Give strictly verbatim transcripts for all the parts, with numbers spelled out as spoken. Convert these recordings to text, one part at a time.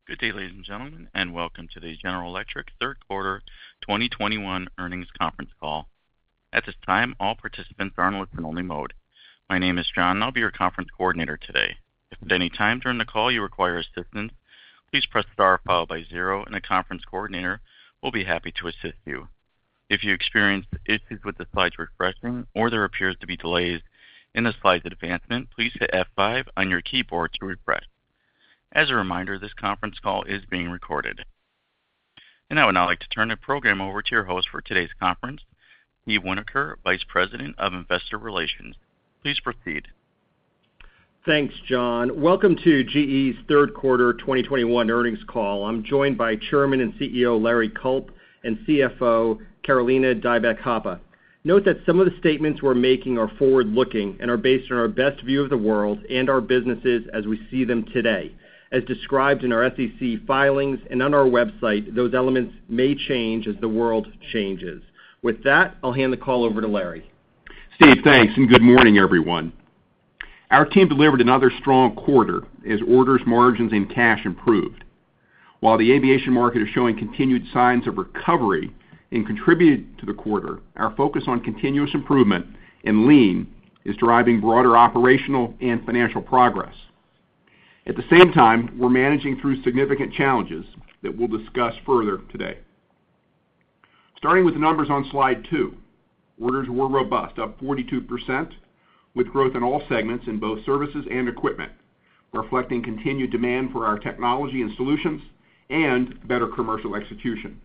Good day, ladies and gentlemen, and welcome to the General Electric third quarter twenty twenty-one earnings conference call. At this time, all participants are in listen-only mode. My name is John, and I'll be your conference coordinator today. If at any time during the call you require assistance, please press star followed by zero, and a conference coordinator will be happy to assist you. If you experience issues with the slides refreshing or there appears to be delays in the slides advancement, please hit F five on your keyboard to refresh. As a reminder, this conference call is being recorded. And I would now like to turn the program over to your host for today's conference, Steve Winokur, Vice President of Investor Relations. Please proceed. Thanks, John. Welcome to G E's third quarter twenty twenty-one earnings call. I'm joined by Chairman and C E O Larry Culp and C F O Carolina Dybeck Happe. Note that some of the statements we're making are forward-looking and are based on our best view of the world and our businesses as we see them today. As described in our S E C filings and on our website, those elements may change as the world changes. With that, I'll hand the call over to Larry. Steve, thanks, and good morning, everyone. Our team delivered another strong quarter as orders, margins, and cash improved. While the aviation market is showing continued signs of recovery and contributed to the quarter, our focus on continuous improvement and lean is driving broader operational and financial progress. At the same time, we're managing through significant challenges that we'll discuss further today. Starting with the numbers on slide two, orders were robust, up forty-two percent, with growth in all segments in both services and equipment, reflecting continued demand for our technology and solutions and better commercial execution.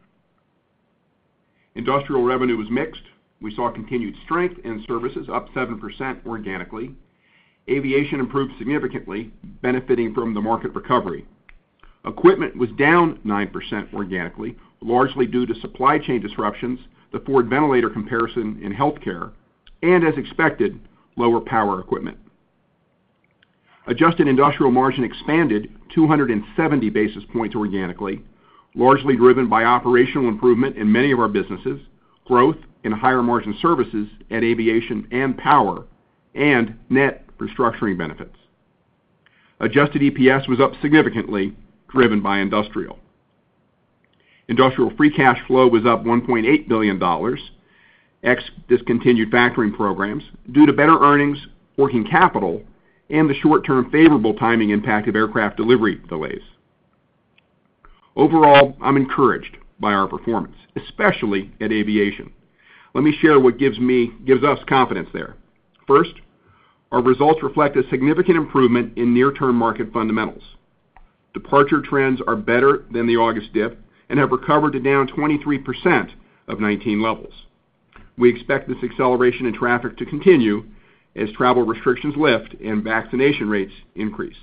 Industrial revenue was mixed. We saw continued strength in services, up seven percent organically. Aviation improved significantly, benefiting from the market recovery. Equipment was down nine percent organically, largely due to supply chain disruptions, the Ford ventilator comparison in healthcare, and as expected, lower power equipment. Adjusted industrial margin expanded two hundred seventy basis points organically, largely driven by operational improvement in many of our businesses, growth in higher margin services at aviation and power, and net restructuring benefits. Adjusted E P S was up significantly, driven by industrial. Industrial free cash flow was up one point eight billion dollars, ex discontinued factoring programs, due to better earnings, working capital, and the short-term favorable timing impact of aircraft delivery delays. Overall, I'm encouraged by our performance, especially at aviation. Let me share what gives me gives us confidence there. First, our results reflect a significant improvement in near-term market fundamentals. Departure trends are better than the August dip and have recovered to down twenty-three percent of nineteen levels. We expect this acceleration in traffic to continue as travel restrictions lift and vaccination rates increase.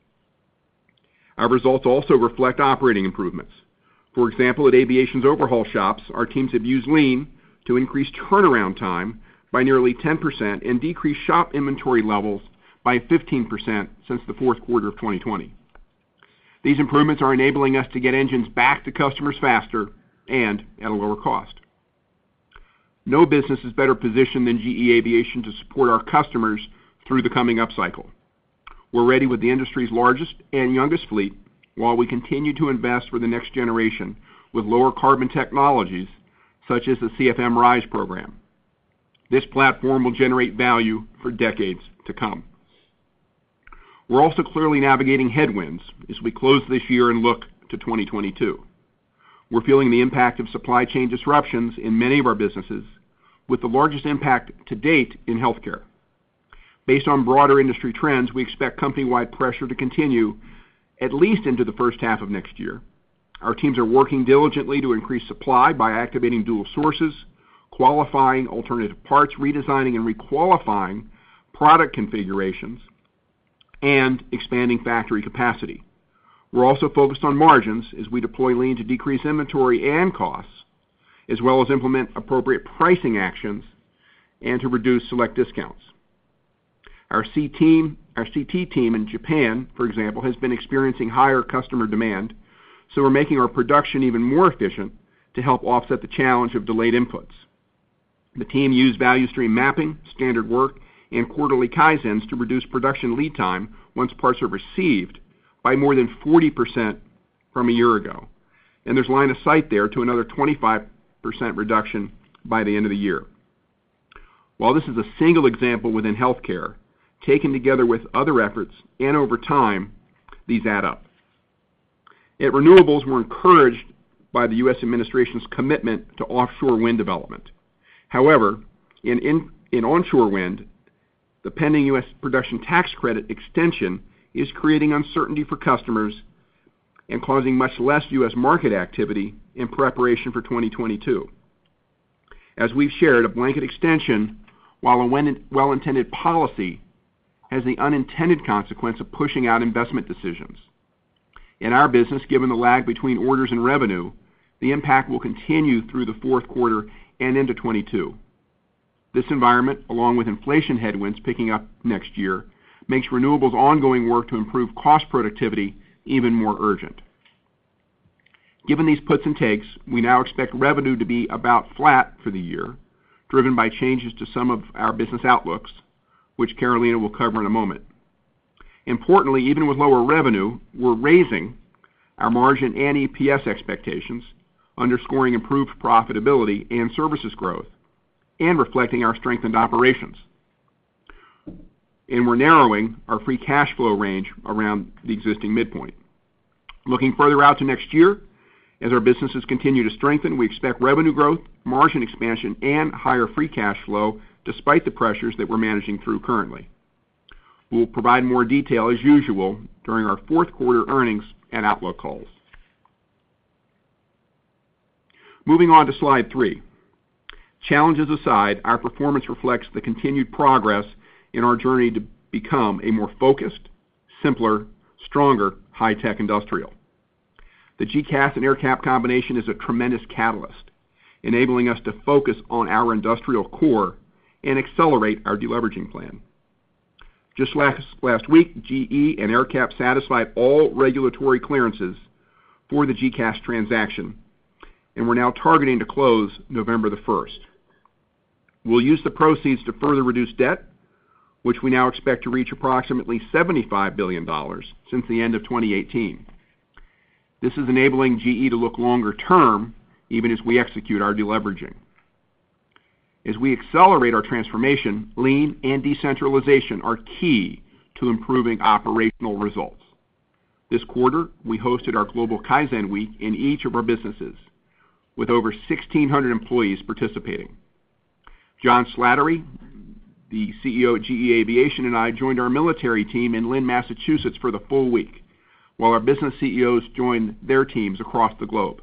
Our results also reflect operating improvements. For example, at aviation's overhaul shops, our teams have used lean to increase turnaround time by nearly ten percent and decrease shop inventory levels by fifteen percent since the fourth quarter of twenty twenty. These improvements are enabling us to get engines back to customers faster and at a lower cost. No business is better positioned than G E Aviation to support our customers through the coming upcycle. We're ready with the industry's largest and youngest fleet, while we continue to invest for the next generation with lower carbon technologies such as the C F M RISE program. This platform will generate value for decades to come. We're also clearly navigating headwinds as we close this year and look to twenty twenty-two. We're feeling the impact of supply chain disruptions in many of our businesses, with the largest impact to date in healthcare. Based on broader industry trends, we expect company-wide pressure to continue at least into the first half of next year. Our teams are working diligently to increase supply by activating dual sources, qualifying alternative parts, redesigning and requalifying product configurations, and expanding factory capacity. We're also focused on margins as we deploy lean to decrease inventory and costs, as well as implement appropriate pricing actions and to reduce select discounts. Our C team, our C T team in Japan, for example, has been experiencing higher customer demand, so we're making our production even more efficient to help offset the challenge of delayed inputs. The team used value stream mapping, standard work, and quarterly kaizens to reduce production lead time once parts are received by more than forty percent from a year ago, and there's line of sight there to another twenty-five percent reduction by the end of the year. While this is a single example within healthcare, taken together with other efforts and over time, these add up. At Renewables, we're encouraged by the U S administration's commitment to offshore wind development. However, in, in, in onshore wind, the pending U S production tax credit extension is creating uncertainty for customers and causing much less U S market activity in preparation for twenty twenty-two. As we've shared, a blanket extension, while a well-intended policy, has the unintended consequence of pushing out investment decisions. In our business, given the lag between orders and revenue, the impact will continue through the fourth quarter and into twenty-two. This environment, along with inflation headwinds picking up next year, makes Renewables' ongoing work to improve cost productivity even more urgent. Given these puts and takes, we now expect revenue to be about flat for the year, driven by changes to some of our business outlooks, which Carolina will cover in a moment. Importantly, even with lower revenue, we're raising our margin and E P S expectations, underscoring improved profitability and services growth, and reflecting our strengthened operations. And we're narrowing our free cash flow range around the existing midpoint. Looking further out to next year, as our businesses continue to strengthen, we expect revenue growth, margin expansion, and higher free cash flow despite the pressures that we're managing through currently. We'll provide more detail as usual during our fourth quarter earnings and outlook calls. Moving on to slide three. Challenges aside, our performance reflects the continued progress in our journey to become a more focused, simpler, stronger, high-tech industrial. The G C A S and AerCap combination is a tremendous catalyst, enabling us to focus on our industrial core and accelerate our deleveraging plan. Just last, last week, G E and AerCap satisfied all regulatory clearances for the G C A S transaction, and we're now targeting to close November the first. We'll use the proceeds to further reduce debt, which we now expect to reach approximately seventy-five billion dollars since the end of twenty eighteen. This is enabling G E to look longer term, even as we execute our deleveraging. As we accelerate our transformation, lean and decentralization are key to improving operational results. This quarter, we hosted our Global Kaizen Week in each of our businesses, with over sixteen hundred employees participating. John Slattery, the C E O at G E Aviation, and I joined our military team in Lynn, Massachusetts for the full week, while our business C E Os joined their teams across the globe.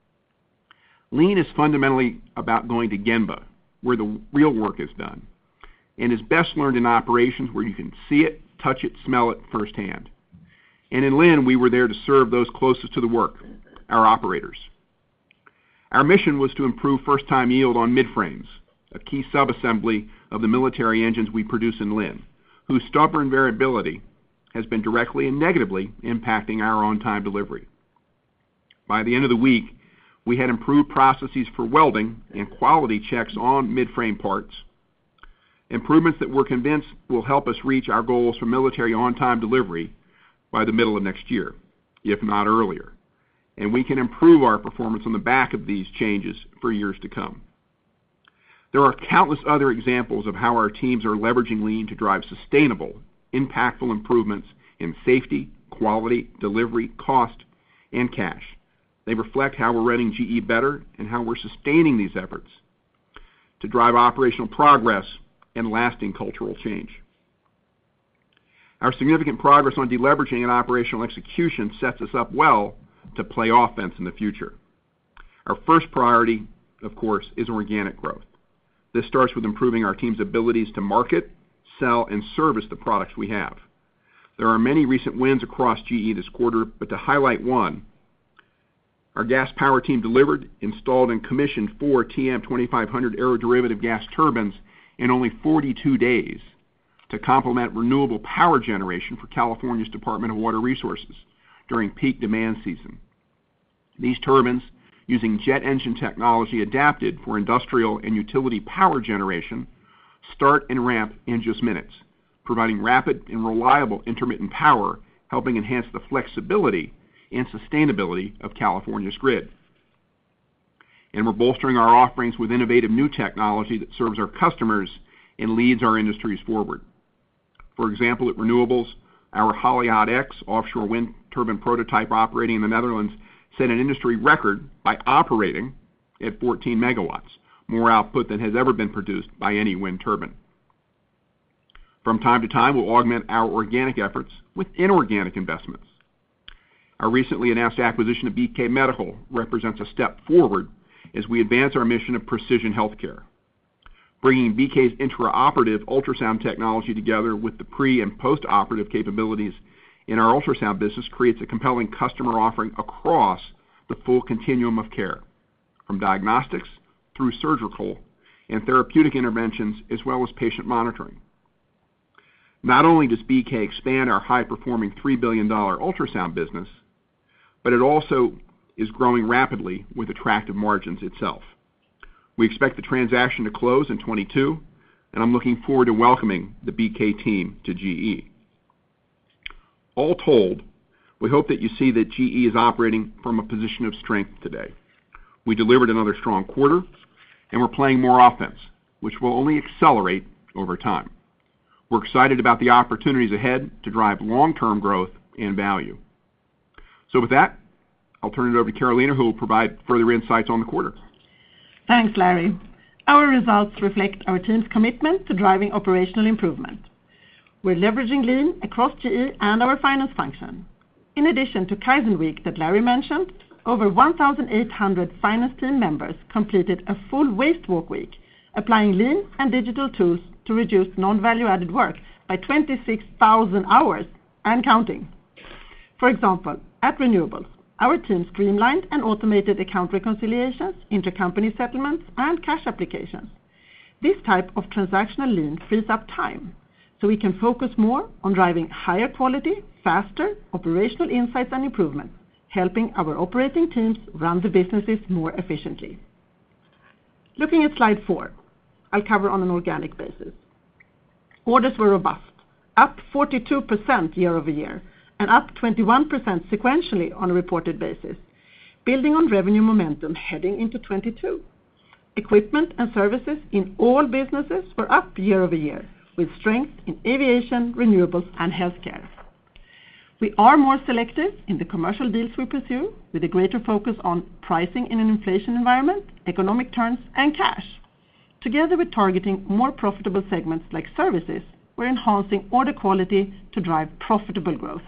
Lean is fundamentally about going to Gemba, where the real work is done, and is best learned in operations where you can see it, touch it, smell it firsthand. And in Lynn, we were there to serve those closest to the work, our operators. Our mission was to improve first-time yield on midframes, a key subassembly of the military engines we produce in Lynn, whose stubborn variability has been directly and negatively impacting our on-time delivery. By the end of the week, we had improved processes for welding and quality checks on midframe parts, improvements that we're convinced will help us reach our goals for military on-time delivery by the middle of next year, if not earlier. And we can improve our performance on the back of these changes for years to come. There are countless other examples of how our teams are leveraging Lean to drive sustainable, impactful improvements in safety, quality, delivery, cost, and cash. They reflect how we're running G E better and how we're sustaining these efforts to drive operational progress and lasting cultural change. Our significant progress on deleveraging and operational execution sets us up well to play offense in the future. Our first priority, of course, is organic growth. This starts with improving our team's abilities to market, sell, and service the products we have. There are many recent wins across G E this quarter, but to highlight one, our gas power team delivered, installed, and commissioned four T M twenty-five hundred aeroderivative gas turbines in only forty-two days to complement renewable power generation for California's Department of Water Resources during peak demand season. These turbines, using jet engine technology adapted for industrial and utility power generation, start and ramp in just minutes, providing rapid and reliable intermittent power, helping enhance the flexibility and sustainability of California's grid. And we're bolstering our offerings with innovative new technology that serves our customers and leads our industries forward. For example, at Renewables, our Haliade X offshore wind turbine prototype operating in the Netherlands set an industry record by operating at fourteen megawatts, more output than has ever been produced by any wind turbine. From time to time, we'll augment our organic efforts with inorganic investments. Our recently announced acquisition of B K Medical represents a step forward as we advance our mission of precision healthcare. Bringing B K's intraoperative ultrasound technology together with the pre- and post-operative capabilities in our ultrasound business creates a compelling customer offering across the full continuum of care, from diagnostics through surgical and therapeutic interventions, as well as patient monitoring. Not only does B K expand our high-performing three billion dollars ultrasound business, but it also is growing rapidly with attractive margins itself. We expect the transaction to close in twenty-two, and I'm looking forward to welcoming the B K team to G E. All told, we hope that you see that G E is operating from a position of strength today. We delivered another strong quarter, and we're playing more offense, which will only accelerate over time. We're excited about the opportunities ahead to drive long-term growth and value. So with that, I'll turn it over to Carolina, who will provide further insights on the quarter. Thanks, Larry. Our results reflect our team's commitment to driving operational improvement. We're leveraging Lean across G E and our finance function. In addition to Kaizen Week that Larry mentioned, over one thousand eight hundred finance team members completed a full Waste Walk week, applying Lean and digital tools to reduce non-value-added work by twenty-six thousand hours and counting. For example, at Renewables, our team streamlined and automated account reconciliations, intercompany settlements, and cash applications. This type of transactional Lean frees up time, so we can focus more on driving higher quality, faster operational insights and improvements, helping our operating teams run the businesses more efficiently. Looking at slide four, I'll cover on an organic basis. Orders were robust, up forty-two percent year over year, and up twenty-one percent sequentially on a reported basis, building on revenue momentum heading into twenty-two. Equipment and services in all businesses were up year over year, with strength in aviation, renewables, and healthcare. We are more selective in the commercial deals we pursue, with a greater focus on pricing in an inflation environment, economic terms, and cash. Together with targeting more profitable segments like services, we're enhancing order quality to drive profitable growth.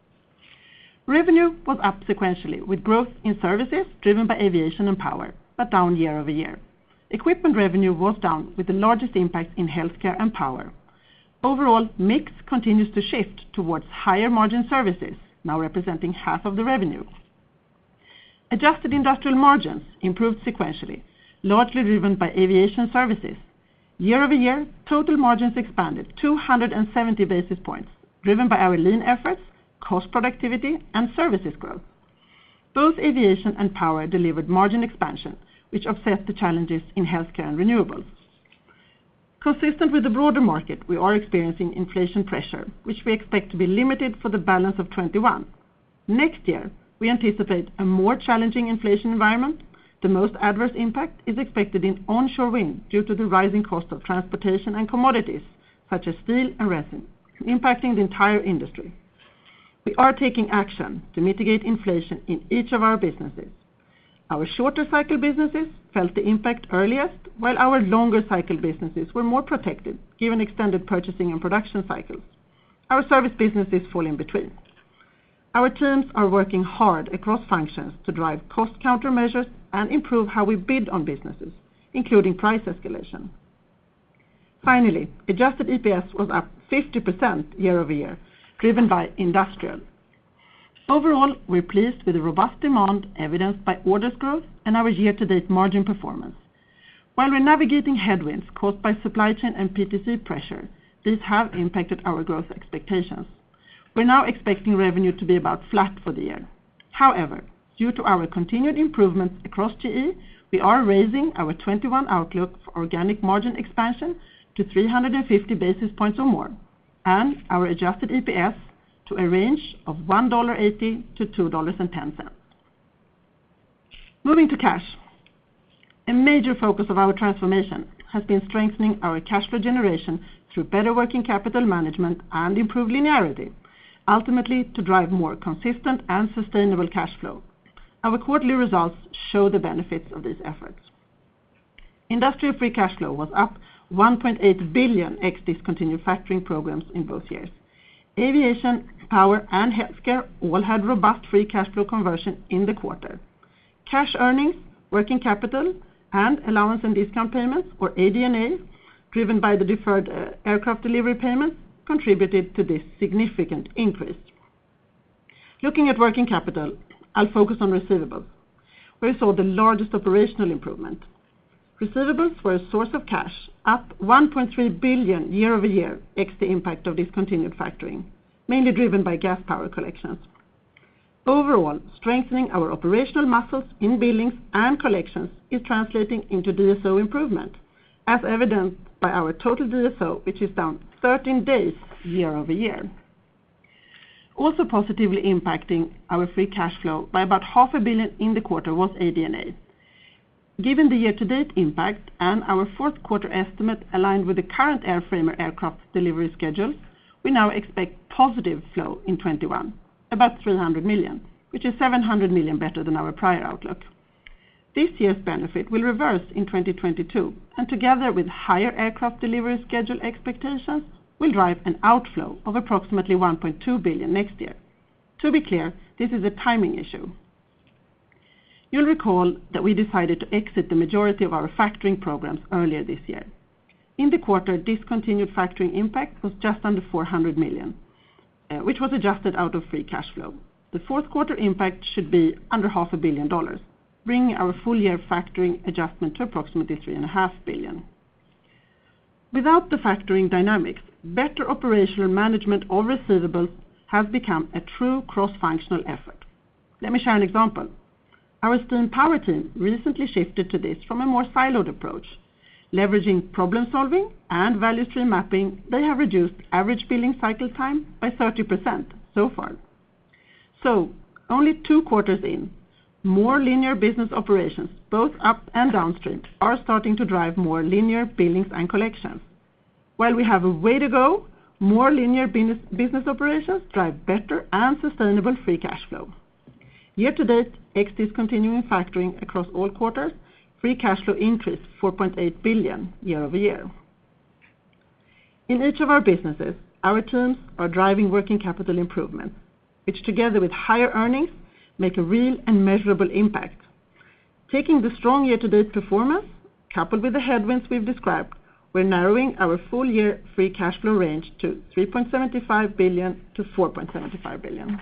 Revenue was up sequentially, with growth in services driven by aviation and power, but down year over year. Equipment revenue was down, with the largest impact in healthcare and power. Overall, mix continues to shift towards higher margin services, now representing half of the revenue. Adjusted industrial margins improved sequentially, largely driven by aviation services. Year over year, total margins expanded two hundred seventy basis points, driven by our Lean efforts, cost productivity, and services growth. Both aviation and power delivered margin expansion, which offset the challenges in healthcare and renewables. Consistent with the broader market, we are experiencing inflation pressure, which we expect to be limited for the balance of twenty-one. Next year, we anticipate a more challenging inflation environment. The most adverse impact is expected in onshore wind due to the rising cost of transportation and commodities, such as steel and resin, impacting the entire industry. We are taking action to mitigate inflation in each of our businesses. Our shorter cycle businesses felt the impact earliest, while our longer cycle businesses were more protected, given extended purchasing and production cycles. Our service businesses fall in between. Our teams are working hard across functions to drive cost countermeasures and improve how we bid on businesses, including price escalation. Finally, adjusted E P S was up fifty percent year over year, driven by industrial. Overall, we're pleased with the robust demand evidenced by orders growth and our year-to-date margin performance. While we're navigating headwinds caused by supply chain and P T C pressure, these have impacted our growth expectations. We're now expecting revenue to be about flat for the year. However, due to our continued improvements across G E, we are raising our twenty-one outlook for organic margin expansion to three hundred fifty basis points or more, and our adjusted E P S to a range of one dollar eighty to two dollars and ten cents. Moving to cash. A major focus of our transformation has been strengthening our cash flow generation through better working capital management and improved linearity, ultimately to drive more consistent and sustainable cash flow. Our quarterly results show the benefits of these efforts. Industrial free cash flow was up one point eight billion dollars ex discontinued factoring programs in both years. Aviation, power, and healthcare all had robust free cash flow conversion in the quarter. Cash earnings, working capital, and allowance and discount payments, or A D and A, driven by the deferred uh, aircraft delivery payments, contributed to this significant increase. Looking at working capital, I'll focus on receivables, where we saw the largest operational improvement. Receivables were a source of cash, up one point three billion dollars year-over-year, ex the impact of discontinued factoring, mainly driven by gas power collections. Overall, strengthening our operational muscles in billings and collections is translating into D S O improvement, as evidenced by our total D S O, which is down thirteen days year-over-year. Also positively impacting our free cash flow by about half a billion in the quarter was A D and A. Given the year-to-date impact and our fourth quarter estimate aligned with the current airframer aircraft delivery schedules, we now expect positive flow in twenty-one, about three hundred million, which is seven hundred million better than our prior outlook. This year's benefit will reverse in twenty twenty-two, and together with higher aircraft delivery schedule expectations, will drive an outflow of approximately one point two billion next year. To be clear, this is a timing issue. You'll recall that we decided to exit the majority of our factoring programs earlier this year. In the quarter, discontinued factoring impact was just under four hundred million, uh, which was adjusted out of free cash flow. The fourth quarter impact should be under half a billion dollars, bringing our full-year factoring adjustment to approximately three and a half billion. Without the factoring dynamics, better operational management of receivables has become a true cross-functional effort. Let me share an example. Our Steam Power team recently shifted to this from a more siloed approach. Leveraging problem-solving and value stream mapping, they have reduced average billing cycle time by thirty percent so far. So, only two quarters in, more linear business operations, both up and downstream, are starting to drive more linear billings and collections. While we have a way to go, more linear business, business operations drive better and sustainable free cash flow. Year-to-date, ex discontinuing factoring across all quarters, free cash flow increased four point eight billion dollars year-over-year. In each of our businesses, our teams are driving working capital improvements, which together with higher earnings make a real and measurable impact. Taking the strong year-to-date performance, coupled with the headwinds we've described, we're narrowing our full-year free cash flow range to three point seven five billion dollars to four point seven five billion dollars.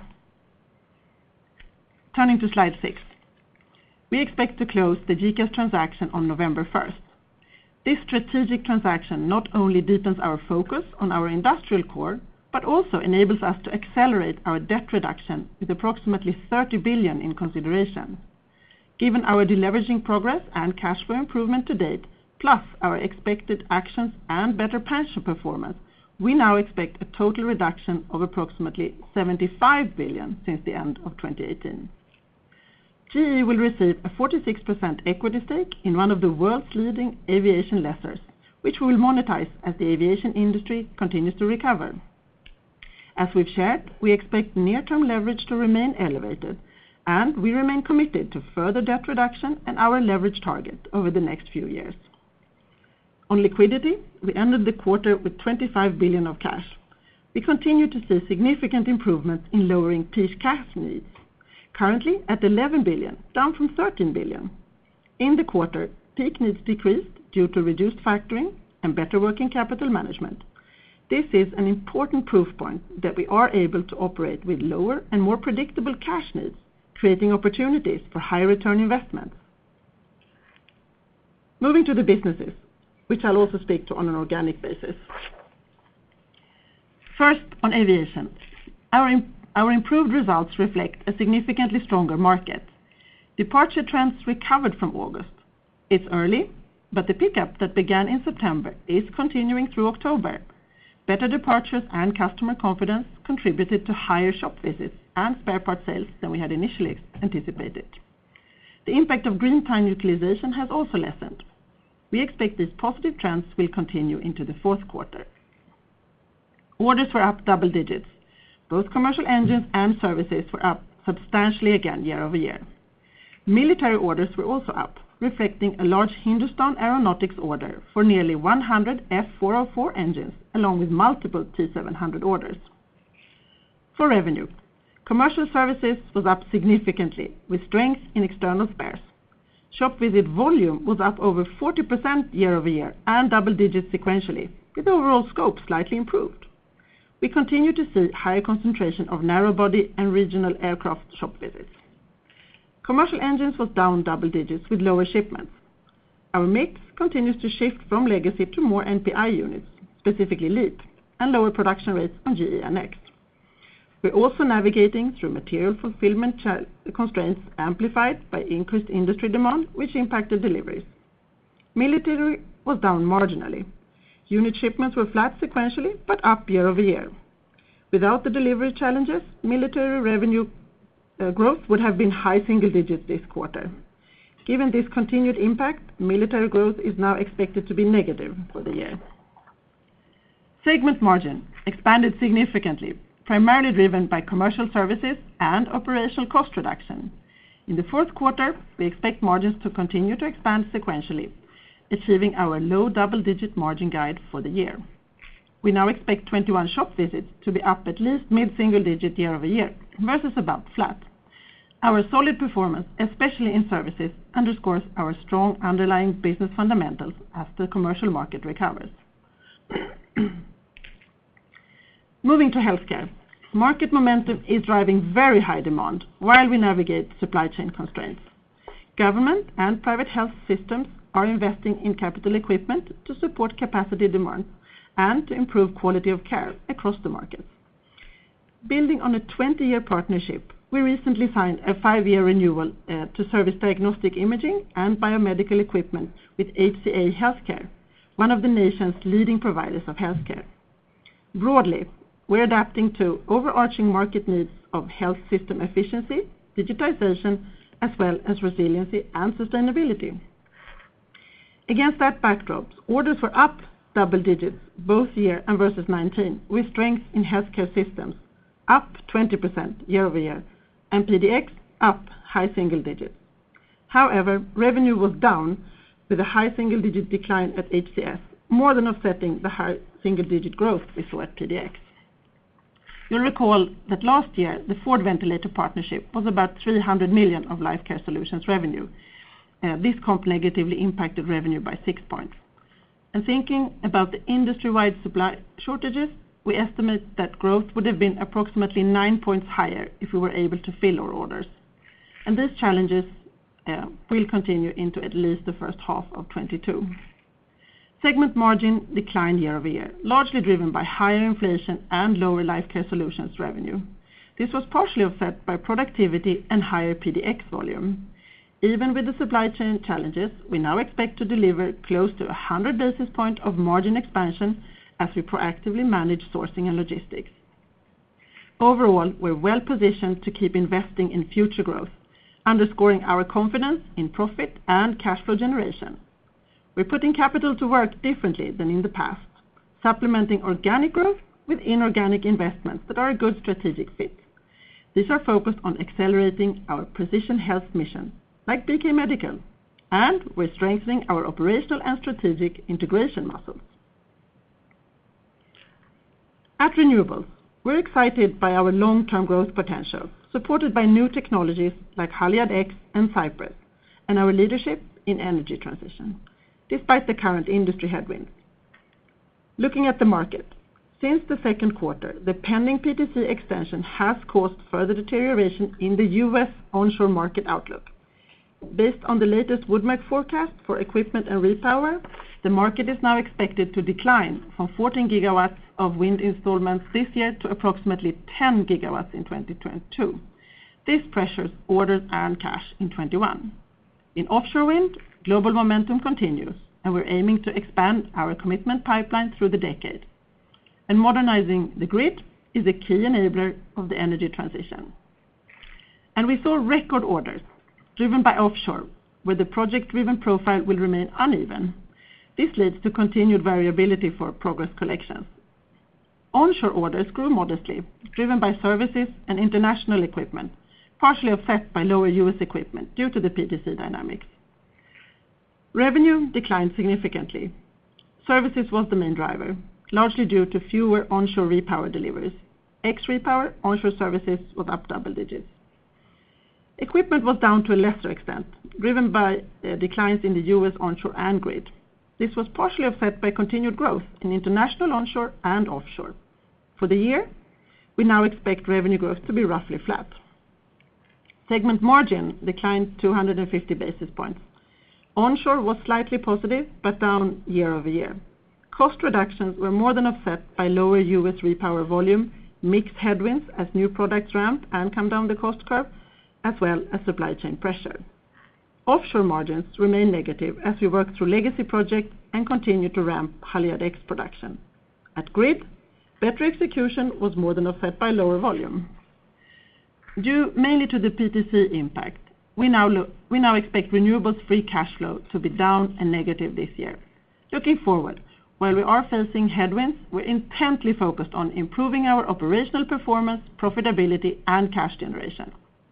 Turning to slide six. We expect to close the G E C A S transaction on November first. This strategic transaction not only deepens our focus on our industrial core, but also enables us to accelerate our debt reduction with approximately thirty billion dollars in consideration. Given our deleveraging progress and cash flow improvement to date, plus our expected actions and better pension performance, we now expect a total reduction of approximately seventy-five billion dollars since the end of twenty eighteen. G E will receive a forty-six percent equity stake in one of the world's leading aviation lessors, which we will monetize as the aviation industry continues to recover. As we've shared, we expect near-term leverage to remain elevated, and we remain committed to further debt reduction and our leverage target over the next few years. On liquidity, we ended the quarter with twenty-five billion dollars of cash. We continue to see significant improvements in lowering peak cash needs, currently at eleven billion dollars, down from thirteen billion dollars. In the quarter, peak needs decreased due to reduced factoring and better working capital management. This is an important proof point that we are able to operate with lower and more predictable cash needs, creating opportunities for high return investments. Moving to the businesses, which I'll also speak to on an organic basis. First, on aviation. Our, im- our improved results reflect a significantly stronger market. Departure trends recovered from August. It's early, but the pickup that began in September is continuing through October. Better departures and customer confidence contributed to higher shop visits and spare part sales than we had initially anticipated. The impact of green time utilization has also lessened. We expect these positive trends will continue into the fourth quarter. Orders were up double digits. Both commercial engines and services were up substantially again year-over-year. Military orders were also up, reflecting a large Hindustan Aeronautics order for nearly one hundred F four oh four engines, along with multiple T seven hundred orders. For revenue, commercial services was up significantly, with strength in external spares. Shop visit volume was up over forty percent year-over-year and double digits sequentially, with overall scope slightly improved. We continue to see higher concentration of narrow-body and regional aircraft shop visits. Commercial engines was down double digits with lower shipments. Our mix continues to shift from legacy to more N P I units, specifically LEAP, and lower production rates on G E and X. We're also navigating through material fulfillment constraints amplified by increased industry demand, which impacted deliveries. Military was down marginally. Unit shipments were flat sequentially, but up year-over-year. Without the delivery challenges, military revenue uh, growth would have been high single digits this quarter. Given this continued impact, military growth is now expected to be negative for the year. Segment margin expanded significantly, primarily driven by commercial services and operational cost reduction. In the fourth quarter, we expect margins to continue to expand sequentially, achieving our low double-digit margin guide for the year. We now expect twenty-one shop visits to be up at least mid-single digit year-over-year, versus about flat. Our solid performance, especially in services, underscores our strong underlying business fundamentals as the commercial market recovers. Moving to healthcare, market momentum is driving very high demand while we navigate supply chain constraints. Government and private health systems are investing in capital equipment to support capacity demand and to improve quality of care across the markets. Building on a twenty-year partnership, we recently signed a five-year renewal uh, to service diagnostic imaging and biomedical equipment with H C A Healthcare, one of the nation's leading providers of healthcare. Broadly, we're adapting to overarching market needs of health system efficiency, digitization, as well as resiliency and sustainability. Against that backdrop, orders were up double digits both year and versus nineteen, with strength in healthcare systems, up twenty percent year-over-year, and P D X up high single digits. However, revenue was down with a high single-digit decline at H C S, more than offsetting the high single-digit growth we saw at P D X. You'll recall that last year, the Ford ventilator partnership was about three hundred million dollars of Life Care Solutions revenue. Uh, this comp negatively impacted revenue by six points. And thinking about the industry-wide supply shortages, we estimate that growth would have been approximately nine points higher if we were able to fill our orders. And these challenges uh, will continue into at least the first half of twenty-two. Segment margin declined year-over-year, largely driven by higher inflation and lower Life Care Solutions revenue. This was partially offset by productivity and higher P D X volume. Even with the supply chain challenges, we now expect to deliver close to one hundred basis points of margin expansion as we proactively manage sourcing and logistics. Overall, we're well positioned to keep investing in future growth, underscoring our confidence in profit and cash flow generation. We're putting capital to work differently than in the past, supplementing organic growth with inorganic investments that are a good strategic fit. These are focused on accelerating our precision health mission, like B K Medical, and we're strengthening our operational and strategic integration muscles. At Renewables, we're excited by our long-term growth potential, supported by new technologies like Haliade-X and Cypress, and our leadership in energy transition, despite the current industry headwinds. Looking at the market, since the second quarter, the pending P T C extension has caused further deterioration in the U S onshore market outlook. Based on the latest WoodMac forecast for equipment and repower, the market is now expected to decline from fourteen gigawatts of wind installments this year to approximately ten gigawatts in twenty twenty-two. This pressures orders and cash in twenty-one. In offshore wind, global momentum continues, and we're aiming to expand our commitment pipeline through the decade. and modernizing the grid is a key enabler of the energy transition. And we saw record orders driven by offshore, where the project-driven profile will remain uneven. This leads to continued variability for Progress Collections. Onshore orders grew modestly, driven by services and international equipment, partially offset by lower U S equipment due to the P T C dynamics. Revenue declined significantly. Services was the main driver, largely due to fewer onshore repower deliveries. Ex-repower onshore services was up double digits. Equipment was down to a lesser extent, driven by uh, declines in the U S onshore and grid. This was partially offset by continued growth in international onshore and offshore. For the year, we now expect revenue growth to be roughly flat. Segment margin declined two hundred fifty basis points. Onshore was slightly positive, but down year-over-year. Cost reductions were more than offset by lower U S repower volume, mixed headwinds as new products ramp and come down the cost curve, as well as supply chain pressure. Offshore margins remain negative as we work through legacy projects and continue to ramp Haliade X production. At grid, better execution was more than offset by lower volume. Due mainly to the P T C impact, we now, look, we now expect renewables free cash flow to be down and negative this year. Looking forward, while we are facing headwinds, we're intently focused on improving our operational performance, profitability, and cash generation.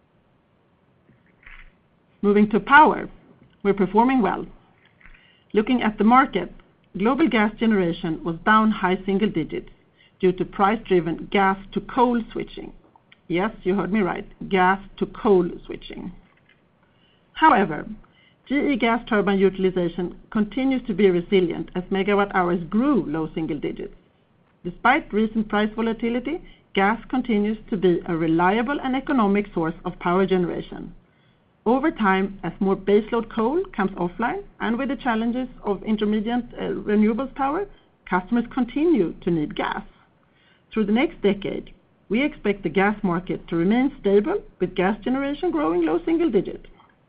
Moving to power, we're performing well. Looking at the market, global gas generation was down high single digits due to price-driven gas to coal switching. Yes, you heard me right, gas to coal switching. However, G E gas turbine utilization continues to be resilient as megawatt hours grew low single digits. Despite recent price volatility, gas continues to be a reliable and economic source of power generation. Over time, as more baseload coal comes offline, and with the challenges of intermediate uh, renewables power, customers continue to need gas. Through the next decade, we expect the gas market to remain stable, with gas generation growing low single digits.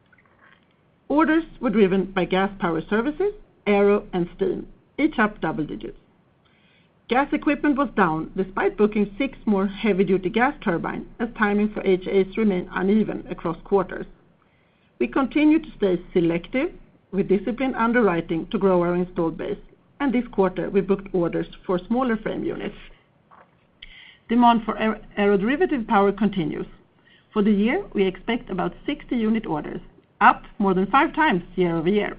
Orders were driven by gas power services, aero, and steam, each up double digits. Gas equipment was down despite booking six more heavy-duty gas turbines, as timing for H As remained uneven across quarters. We continue to stay selective with disciplined underwriting to grow our installed base, and this quarter we booked orders for smaller frame units. Demand for aer- aeroderivative power continues. For the year, we expect about sixty unit orders, up more than five times year-over-year.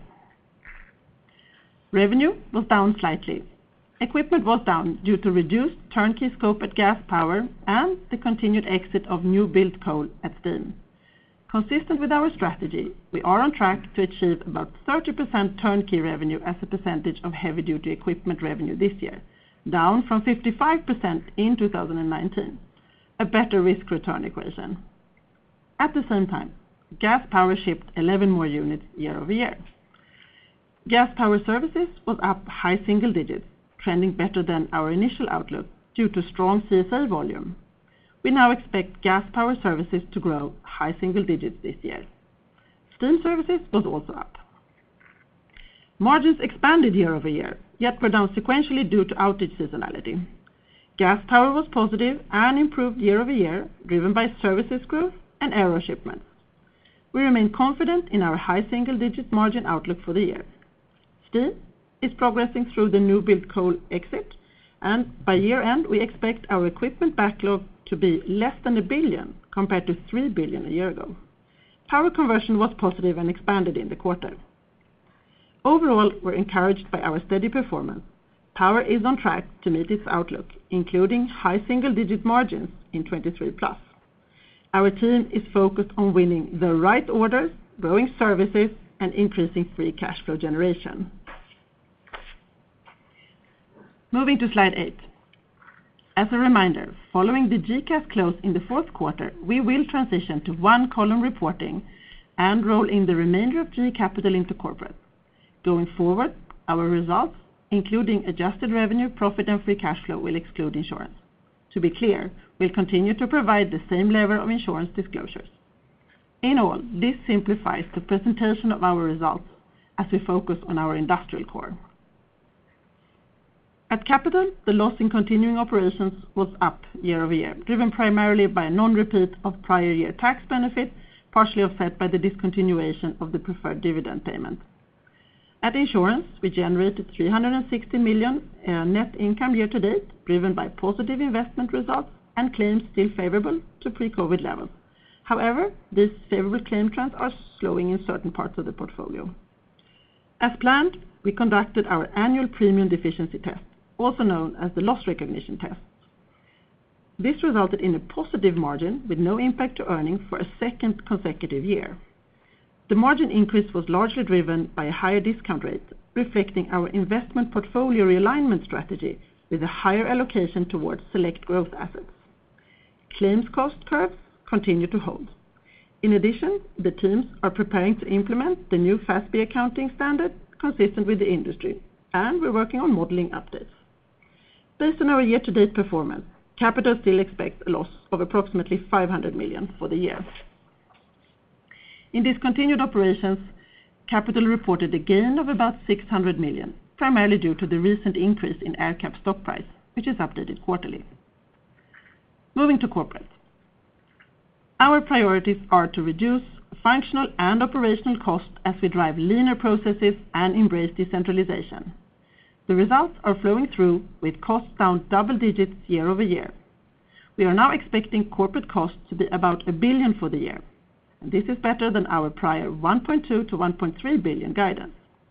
Revenue was down slightly. Equipment was down due to reduced turnkey scope at gas power and the continued exit of new build coal at steam. Consistent with our strategy, we are on track to achieve about thirty percent turnkey revenue as a percentage of heavy-duty equipment revenue this year, down from fifty-five percent in two thousand nineteen, a better risk-return equation. At the same time, gas power shipped eleven more units year-over-year. Gas power services was up high single digits, trending better than our initial outlook due to strong C S A volume. We now expect gas power services to grow high single digits this year. Steam services was also up. Margins expanded year-over-year, yet were down sequentially due to outage seasonality. Gas power was positive and improved year-over-year, driven by services growth and aero shipments. We remain confident in our high single-digit margin outlook for the year. Steam is progressing through the new build coal exit, and by year-end we expect our equipment backlog to be less than a billion compared to three billion a year ago. Power conversion was positive and expanded in the quarter. Overall, we're encouraged by our steady performance. Power is on track to meet its outlook, including high single-digit margins in twenty-three plus. Our team is focused on winning the right orders, growing services, and increasing free cash flow generation. Moving to slide eight. As a reminder, following the G E C A S close in the fourth quarter, we will transition to one column reporting and roll in the remainder of G E Capital into corporate. Going forward, our results, including adjusted revenue, profit, and free cash flow, will exclude insurance. To be clear, we'll continue to provide the same level of insurance disclosures. In all, this simplifies the presentation of our results as we focus on our industrial core. At Capital, the loss in continuing operations was up year-over-year, driven primarily by a non-repeat of prior year tax benefit, partially offset by the discontinuation of the preferred dividend payment. At Insurance, we generated three hundred sixty million dollars net income year to date, driven by positive investment results and claims still favorable to pre-COVID levels. However, these favorable claim trends are slowing in certain parts of the portfolio. As planned, we conducted our annual premium deficiency test, also known as the loss recognition test. This resulted in a positive margin with no impact to earnings for a second consecutive year. The margin increase was largely driven by a higher discount rate, reflecting our investment portfolio realignment strategy with a higher allocation towards select growth assets. Claims cost curves continue to hold. In addition, the teams are preparing to implement the new F A S B accounting standard consistent with the industry, and we're working on modeling updates. Based on our year-to-date performance, Capital still expects a loss of approximately five hundred million dollars for the year. In discontinued operations, Capital reported a gain of about six hundred million dollars, primarily due to the recent increase in AerCap stock price, which is updated quarterly. Moving to corporate. Our priorities are to reduce functional and operational costs as we drive leaner processes and embrace decentralization. The results are flowing through with costs down double digits year-over-year. We are now expecting corporate costs to be about a billion for the year. And this is better than our prior one point two to one point three billion guidance.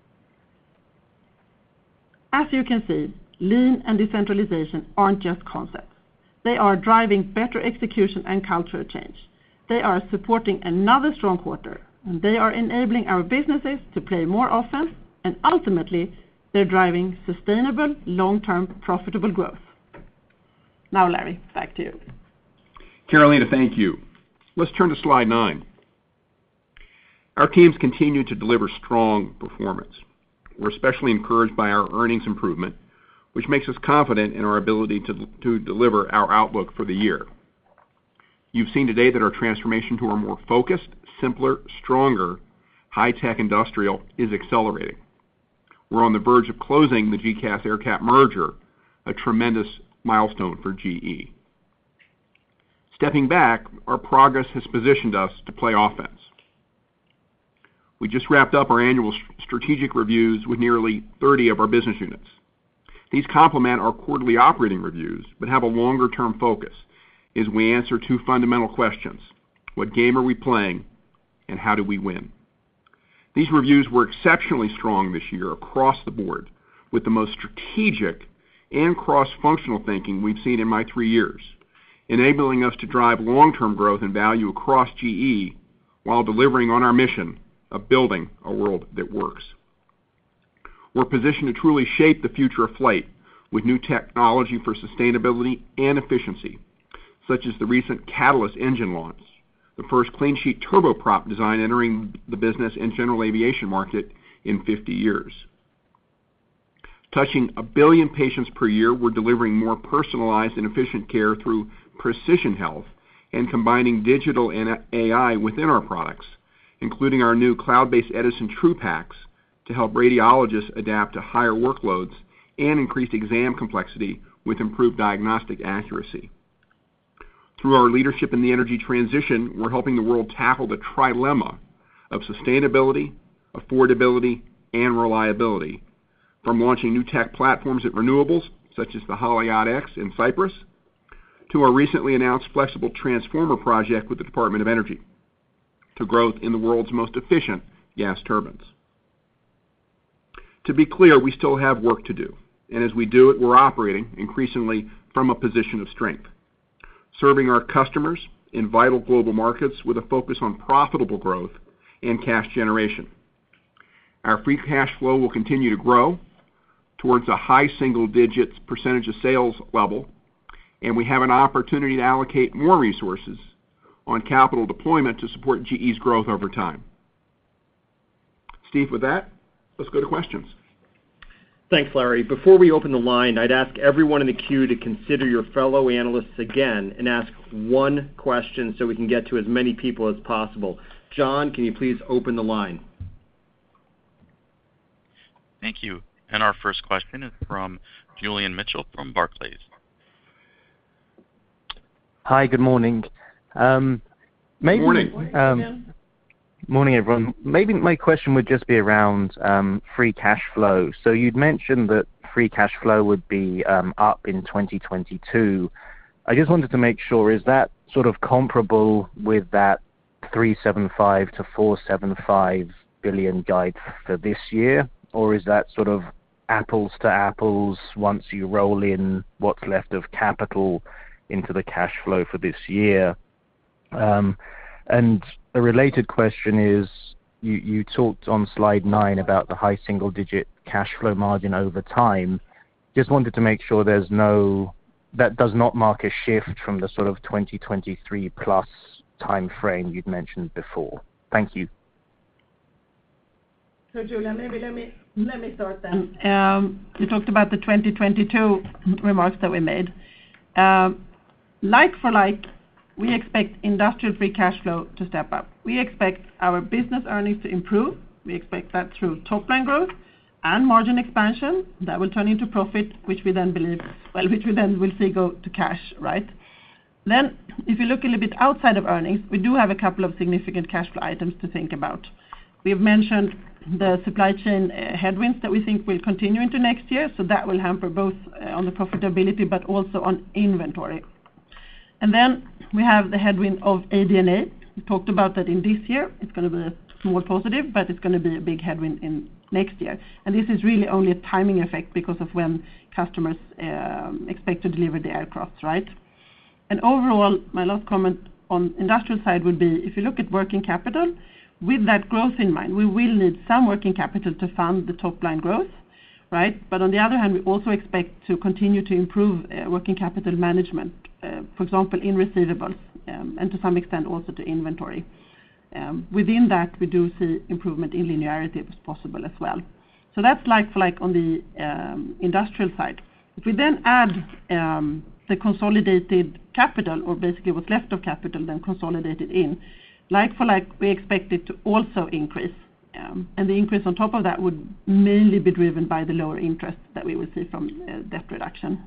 As you can see, lean and decentralization aren't just concepts. They are driving better execution and cultural change. They are supporting another strong quarter, and they are enabling our businesses to play more offense, and ultimately, they're driving sustainable, long-term, profitable growth. Now, Larry, back to you. Carolina, thank you. Let's turn to slide nine. Our teams continue to deliver strong performance. We're especially encouraged by our earnings improvement, which makes us confident in our ability to, to deliver our outlook for the year. You've seen today that our transformation to a more focused, simpler, stronger, high-tech industrial is accelerating. We're on the verge of closing the G E C A S AerCap merger, a tremendous milestone for G E. Stepping back, our progress has positioned us to play offense. We just wrapped up our annual strategic reviews with nearly thirty of our business units. These complement our quarterly operating reviews, but have a longer-term focus as we answer two fundamental questions. What game are we playing, and how do we win? These reviews were exceptionally strong this year across the board, with the most strategic and cross-functional thinking we've seen in my three years, enabling us to drive long-term growth and value across G E while delivering on our mission of building a world that works. We're positioned to truly shape the future of flight with new technology for sustainability and efficiency, such as the recent Catalyst engine launch, the first clean sheet turboprop design entering the business and general aviation market in fifty years. Touching a billion patients per year, we're delivering more personalized and efficient care through precision health and combining digital and A I within our products, including our new cloud-based Edison TruePaks to help radiologists adapt to higher workloads and increased exam complexity with improved diagnostic accuracy. Through our leadership in the energy transition, we're helping the world tackle the trilemma of sustainability, affordability, and reliability, from launching new tech platforms at renewables, such as the Haliade-X in Cyprus, to our recently announced flexible transformer project with the Department of Energy, to growth in the world's most efficient gas turbines. To be clear, we still have work to do, and as we do it, we're operating increasingly from a position of strength, serving our customers in vital global markets with a focus on profitable growth and cash generation. Our free cash flow will continue to grow towards a high single digits percentage of sales level, and we have an opportunity to allocate more resources on capital deployment to support G E's growth over time. Steve, with that, let's go to questions. Thanks, Larry. Before we open the line, I'd ask everyone in the queue to consider your fellow analysts again and ask one question so we can get to as many people as possible. John, can you please open the line? Thank you. And our first question is from Julian Mitchell from Barclays. Hi, good morning. Um, maybe, morning. Um, morning, everyone. Maybe my question would just be around um, free cash flow. So you'd mentioned that free cash flow would be um, up in twenty twenty-two. I just wanted to make sure, is that sort of comparable with that three seventy-five to four seventy-five billion guide for this year, or is that sort of apples to apples once you roll in what's left of capital into the cash flow for this year? Um, and a related question is, you, you talked on slide nine about the high single-digit cash flow margin over time. Just wanted to make sure there's no, that does not mark a shift from the sort of twenty twenty-three plus time frame you'd mentioned before. Thank you. So Julia, maybe let me let me start then. Um, you talked about the twenty twenty-two remarks that we made. Um, like for like, we expect industrial free cash flow to step up. We expect our business earnings to improve. We expect that through top line growth and margin expansion. That will turn into profit, which we then believe, well, which we then will see go to cash, right? Then, if you look a little bit outside of earnings, we do have a couple of significant cash flow items to think about. We have mentioned the supply chain uh, headwinds that we think will continue into next year, so that will hamper both uh, on the profitability but also on inventory. And then we have the headwind of A D and A. We talked about that in this year. It's going to be a small positive, but it's going to be a big headwind in next year. And this is really only a timing effect because of when customers um, expect to deliver the aircrafts, right? And overall, my last comment on industrial side would be, if you look at working capital, with that growth in mind, we will need some working capital to fund the top line growth, right? But on the other hand, we also expect to continue to improve uh, working capital management, uh, for example, in receivables, um, and to some extent also to inventory. Um, within that, we do see improvement in linearity if possible as well. So that's like for like on the um, industrial side. If we then add um, the consolidated capital, or basically what's left of capital, then consolidated in, like for like, we expect it to also increase. Um, and the increase on top of that would mainly be driven by the lower interest that we will see from uh, debt reduction.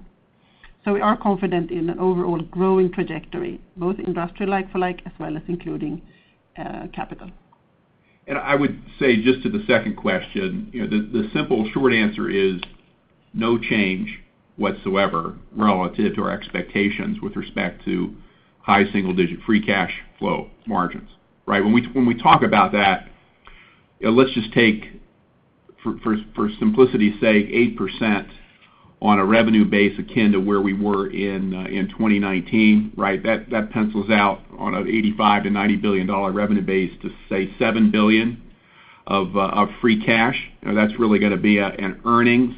So we are confident in an overall growing trajectory, both industrial like for like, as well as including uh, capital. And I would say, just to the second question, you know, the, the simple short answer is no change whatsoever relative to our expectations with respect to high single-digit free cash flow margins, right? When we when we talk about that, you know, let's just take, for, for, for simplicity's sake, eight percent on a revenue base akin to where we were in uh, in twenty nineteen, right? That that pencils out on an eighty-five to ninety billion dollar revenue base to say seven billion of uh, of free cash. You know, that's really going to be a, an earnings,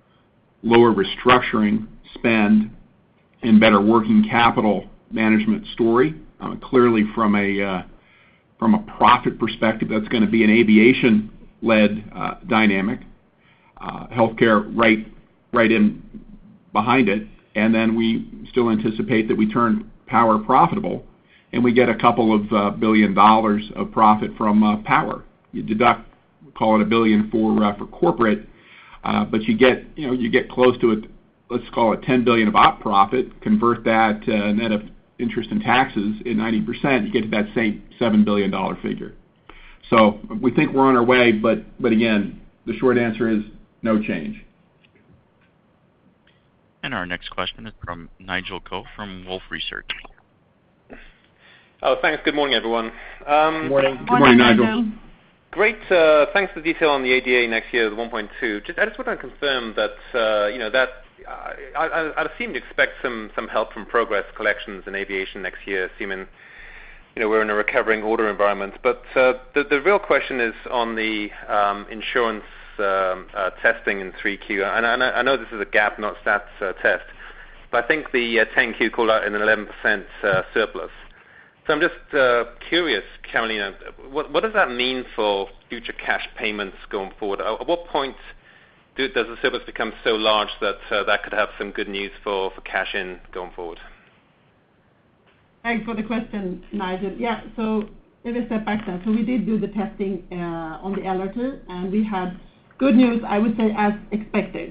lower restructuring spend, and better working capital management story. Uh, clearly, from a uh, from a profit perspective, that's going to be an aviation-led uh, dynamic. Uh, healthcare right right in behind it, and then we still anticipate that we turn power profitable, and we get a couple of uh, billion dollars of profit from uh, power. You deduct, call it a billion for uh, for corporate, uh, but you get you know you get close to it. Let's call it ten billion of op profit. Convert that uh, net of interest and taxes in ninety percent, you get to that same seven billion dollar figure. So we think we're on our way, but but again, the short answer is no change. And our next question is from Nigel Coe from Wolfe Research. Oh, thanks. Good morning, everyone. Um, Good morning. Good morning, Nigel. Great. Uh, thanks for the detail on the A D A next year, the one point two. Just, I just want to confirm that, uh, you know, that uh, I, I'd assume to expect some, some help from progress collections in aviation next year, assuming, you know, we're in a recovering order environment. But uh, the, the real question is on the um, insurance Um, uh, testing in three Q, and I, I know this is a GAAP, not stats uh, test, but I think the uh, ten Q called out an eleven percent uh, surplus. So I'm just uh, curious, Carolina, what, what does that mean for future cash payments going forward? At what point do, does the surplus become so large that uh, that could have some good news for, for cash in going forward? Thanks for the question, Nigel. Yeah, so let me step back then. So we did do the testing uh, on the L R T, and we had good news, I would say, as expected.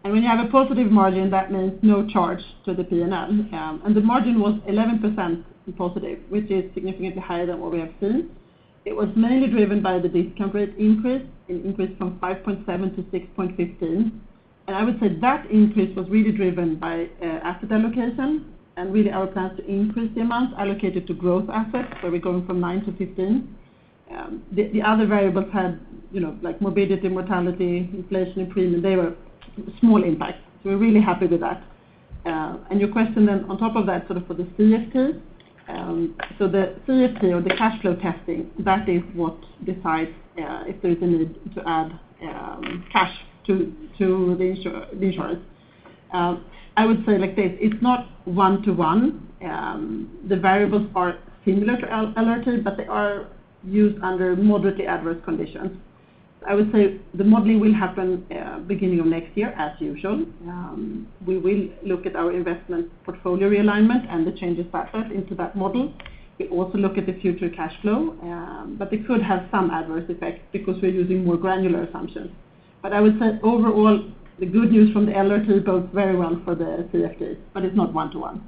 And when you have a positive margin, that means no charge to the P and L. Um, and the margin was eleven percent positive, which is significantly higher than what we have seen. It was mainly driven by the discount rate increase, an increase from five point seven to six point one five. And I would say that increase was really driven by uh, asset allocation and really our plans to increase the amount allocated to growth assets, where we're going from nine to fifteen. Um, the, the other variables had, you know, like morbidity, mortality, inflation, and premium. They were small impacts. So we're really happy with that. Uh, and your question then on top of that, sort of for the C F T. Um, so the C F T, or the cash flow testing, that is what decides uh, if there is a need to add um, cash to to the, insur- the insurance. Uh, I would say like this: it's not one to one. Um, the variables are similar to L R T, but they are used under moderately adverse conditions. I would say the modeling will happen uh, beginning of next year, as usual. Um, we will look at our investment portfolio realignment and the changes that led into that model. We also look at the future cash flow, um, but it could have some adverse effects because we're using more granular assumptions. But I would say overall, the good news from the L R T bodes very well for the C F Ds, but it's not one-to-one.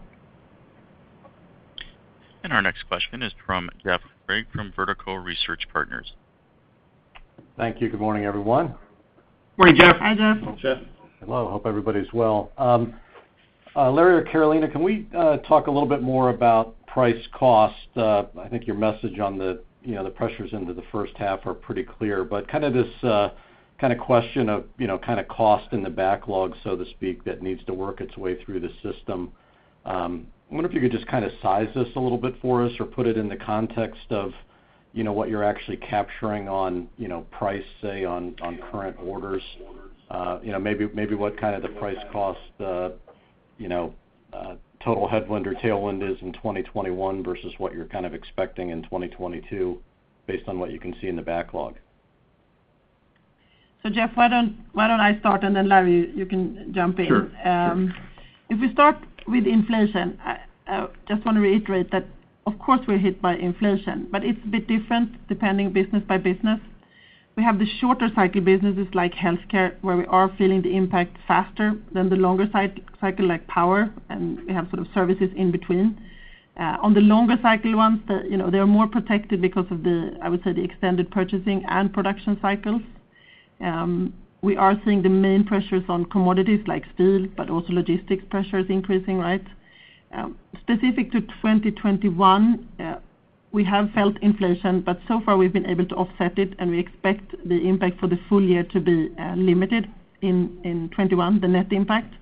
And our next question is from Jeff Sprague from Vertical Research Partners. Thank you. Good morning, everyone. Morning, Jeff. Hi, Jeff. Jeff. Hello. Hope everybody's well. Um, uh, Larry or Carolina, can we uh, talk a little bit more about price cost? Uh, I think your message on the you know the pressures into the first half are pretty clear, but kind of this uh, kind of question of you know kind of cost in the backlog, so to speak, that needs to work its way through the system. Um, I wonder if you could just kind of size this a little bit for us, or put it in the context of you know, what you're actually capturing on, you know, price, say, on, on current orders. Uh, you know, maybe maybe what kind of the price cost, uh, you know, uh, total headwind or tailwind is in twenty twenty-one versus what you're kind of expecting in twenty twenty-two based on what you can see in the backlog. So, Jeff, why don't why don't I start, and then Larry, you, you can jump in. Sure. Um, sure. If we start with inflation, I, I just want to reiterate that of course we're hit by inflation, but it's a bit different depending business by business. We have the shorter cycle businesses like healthcare, where we are feeling the impact faster than the longer cycle like power, and we have sort of services in between. Uh, on the longer cycle ones, the, you know, they're more protected because of the, I would say, the extended purchasing and production cycles. Um, we are seeing the main pressures on commodities like steel, but also logistics pressures increasing, right? Um, specific to twenty twenty-one, uh, we have felt inflation, but so far we've been able to offset it, and we expect the impact for the full year to be uh, limited in, in twenty-one, the net impact.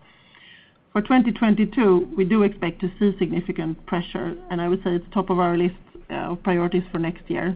For twenty twenty-two, we do expect to see significant pressure, and I would say it's top of our list uh, of priorities for next year.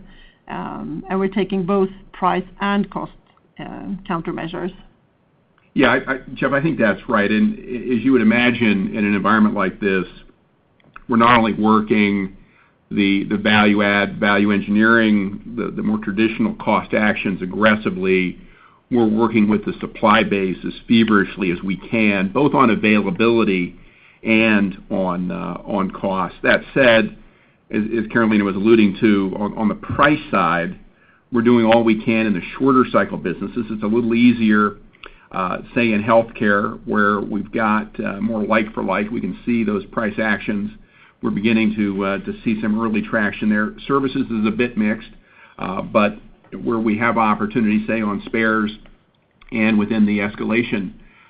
Um, and we're taking both price and cost uh, countermeasures. Yeah, I, I, Jeff, I think that's right. And as you would imagine, in an environment like this, we're not only working the the value add, value engineering, the, the more traditional cost actions aggressively, we're working with the supply base as feverishly as we can, both on availability and on uh, on cost. That said, as, as Carolina was alluding to, on, on the price side, we're doing all we can in the shorter cycle businesses. It's a little easier, uh, say in healthcare, where we've got uh, more like for like. We can see those price actions. We're beginning to uh, to see some early traction there. Services is a bit mixed, uh, but where we have opportunity, say on spares and within the escalation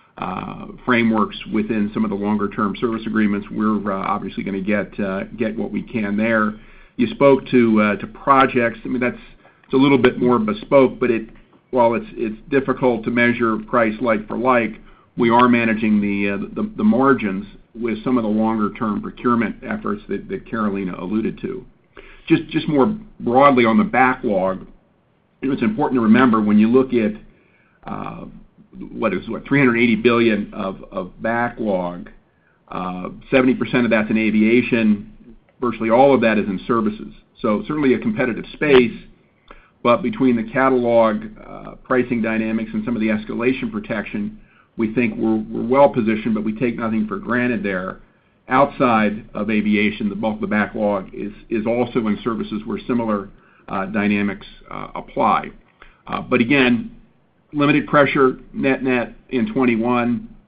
uh, frameworks within some of the longer term service agreements, we're uh, obviously going to get uh, get what we can there. You spoke to uh, to projects. I mean, that's it's a little bit more bespoke, but it while it's it's difficult to measure price like for like, we are managing the uh, the, the margins with some of the longer-term procurement efforts that, that Carolina alluded to. Just just more broadly on the backlog, it's important to remember when you look at uh, what is what three hundred eighty billion dollars of, of backlog, uh, seventy percent of that's in aviation, virtually all of that is in services. So certainly a competitive space, but between the catalog uh, pricing dynamics and some of the escalation protection, we think we're, we're well positioned, but we take nothing for granted there. Outside of aviation, the bulk of the backlog is, is also in services where similar uh, dynamics uh, apply. Uh, but again, limited pressure net-net in twenty-one,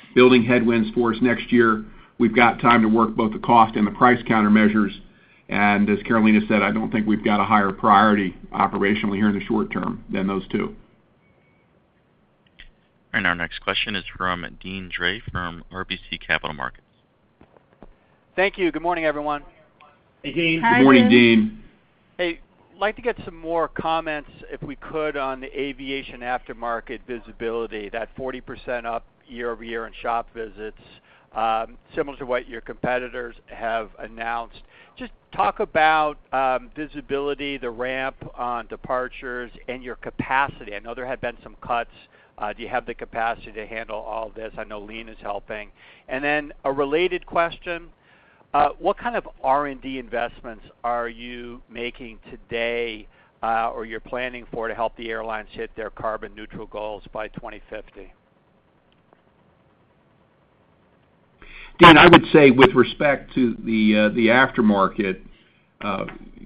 building headwinds for us next year. We've got time to work both the cost and the price countermeasures. And as Carolina said, I don't think we've got a higher priority operationally here in the short term than those two. And our next question is from Deane Dray from R B C Capital Markets. Thank you. Good morning, everyone. Hey, Deane. Hi, Good morning, Deane. Deane. Hey, I'd like to get some more comments, if we could, on the aviation aftermarket visibility, that forty percent up year over year in shop visits, um, similar to what your competitors have announced. Just talk about um, visibility, the ramp on departures, and your capacity. I know there have been some cuts. Uh, do you have the capacity to handle all this? I know Lean is helping. And then a related question, uh, what kind of R and D investments are you making today uh, or you're planning for to help the airlines hit their carbon neutral goals by twenty fifty? Deane, I would say with respect to the uh, the aftermarket, uh,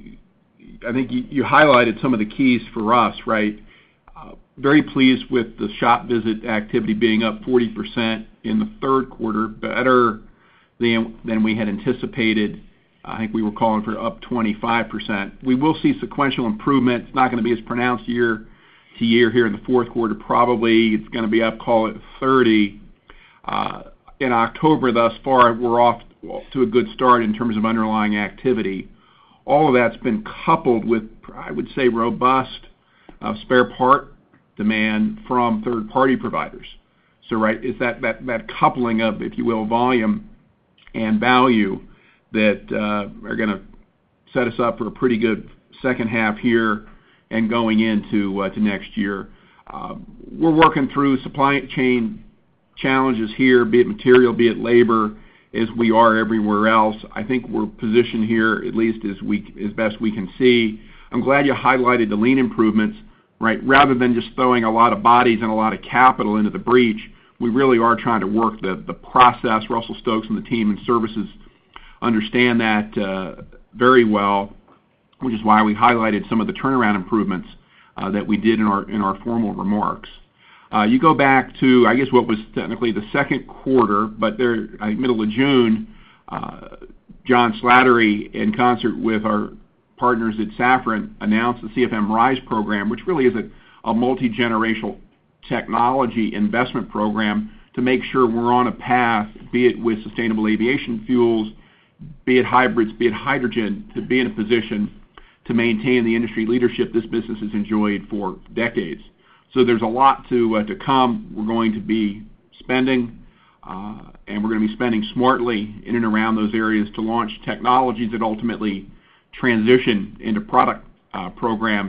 I think you, you highlighted some of the keys for us, right? Uh, very pleased with the shop visit activity being up forty percent in the third quarter, better than, than we had anticipated. I think we were calling for up twenty-five percent. We will see sequential improvement. It's not going to be as pronounced year to year here in the fourth quarter. Probably it's going to be up, call it thirty. Uh, in October thus far, we're off to a good start in terms of underlying activity. All of that's been coupled with, I would say, robust uh, spare part demand from third-party providers. So, right, it's that, that, that coupling of, if you will, volume and value that uh, are going to set us up for a pretty good second half here and going into uh, to next year. Uh, we're working through supply chain challenges here, be it material, be it labor, as we are everywhere else. I think we're positioned here, at least as we as best we can see. I'm glad you highlighted the lean improvements, right? Rather than just throwing a lot of bodies and a lot of capital into the breach, we really are trying to work the, the process. Russell Stokes and the team in services understand that uh, very well, which is why we highlighted some of the turnaround improvements uh, that we did in our in our formal remarks. Uh, you go back to, I guess, what was technically the second quarter, but there, I think, middle of June, uh, John Slattery, in concert with our partners at Safran, announced the C F M RISE program, which really is a, a multi-generational technology investment program to make sure we're on a path, be it with sustainable aviation fuels, be it hybrids, be it hydrogen, to be in a position to maintain the industry leadership this business has enjoyed for decades. So there's a lot to uh, to come. We're going to be spending, uh, and we're going to be spending smartly in and around those areas to launch technologies that ultimately transition into product uh, programs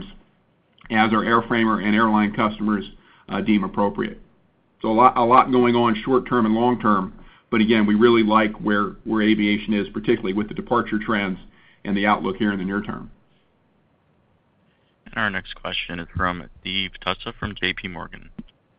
as our airframer and airline customers uh, deem appropriate. So a lot, a lot going on short term and long term. But again, we really like where, where aviation is, particularly with the departure trends and the outlook here in the near term. Our next question is from Steve Tusa from J P Morgan.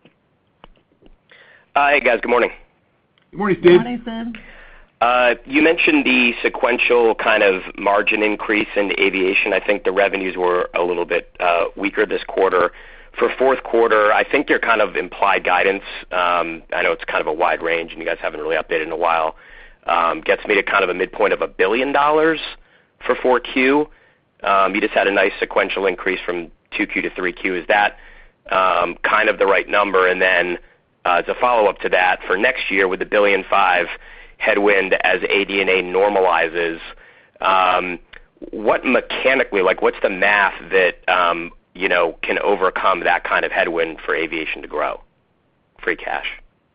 Uh, hey, guys. Good morning. Good morning, Steve. Good morning, Steve. Uh, you mentioned the sequential kind of margin increase in aviation. I think the revenues were a little bit uh, weaker this quarter. For fourth quarter, I think your kind of implied guidance, um, I know it's kind of a wide range and you guys haven't really updated in a while, um, gets me to kind of a midpoint of a billion dollars for four Q. Um, you just had a nice sequential increase from two Q to three Q. Is that um, kind of the right number? And then uh, as a follow-up to that, for next year with the billion five headwind as A D and A normalizes, um, what mechanically, like what's the math that, um, you know, can overcome that kind of headwind for aviation to grow? Free cash.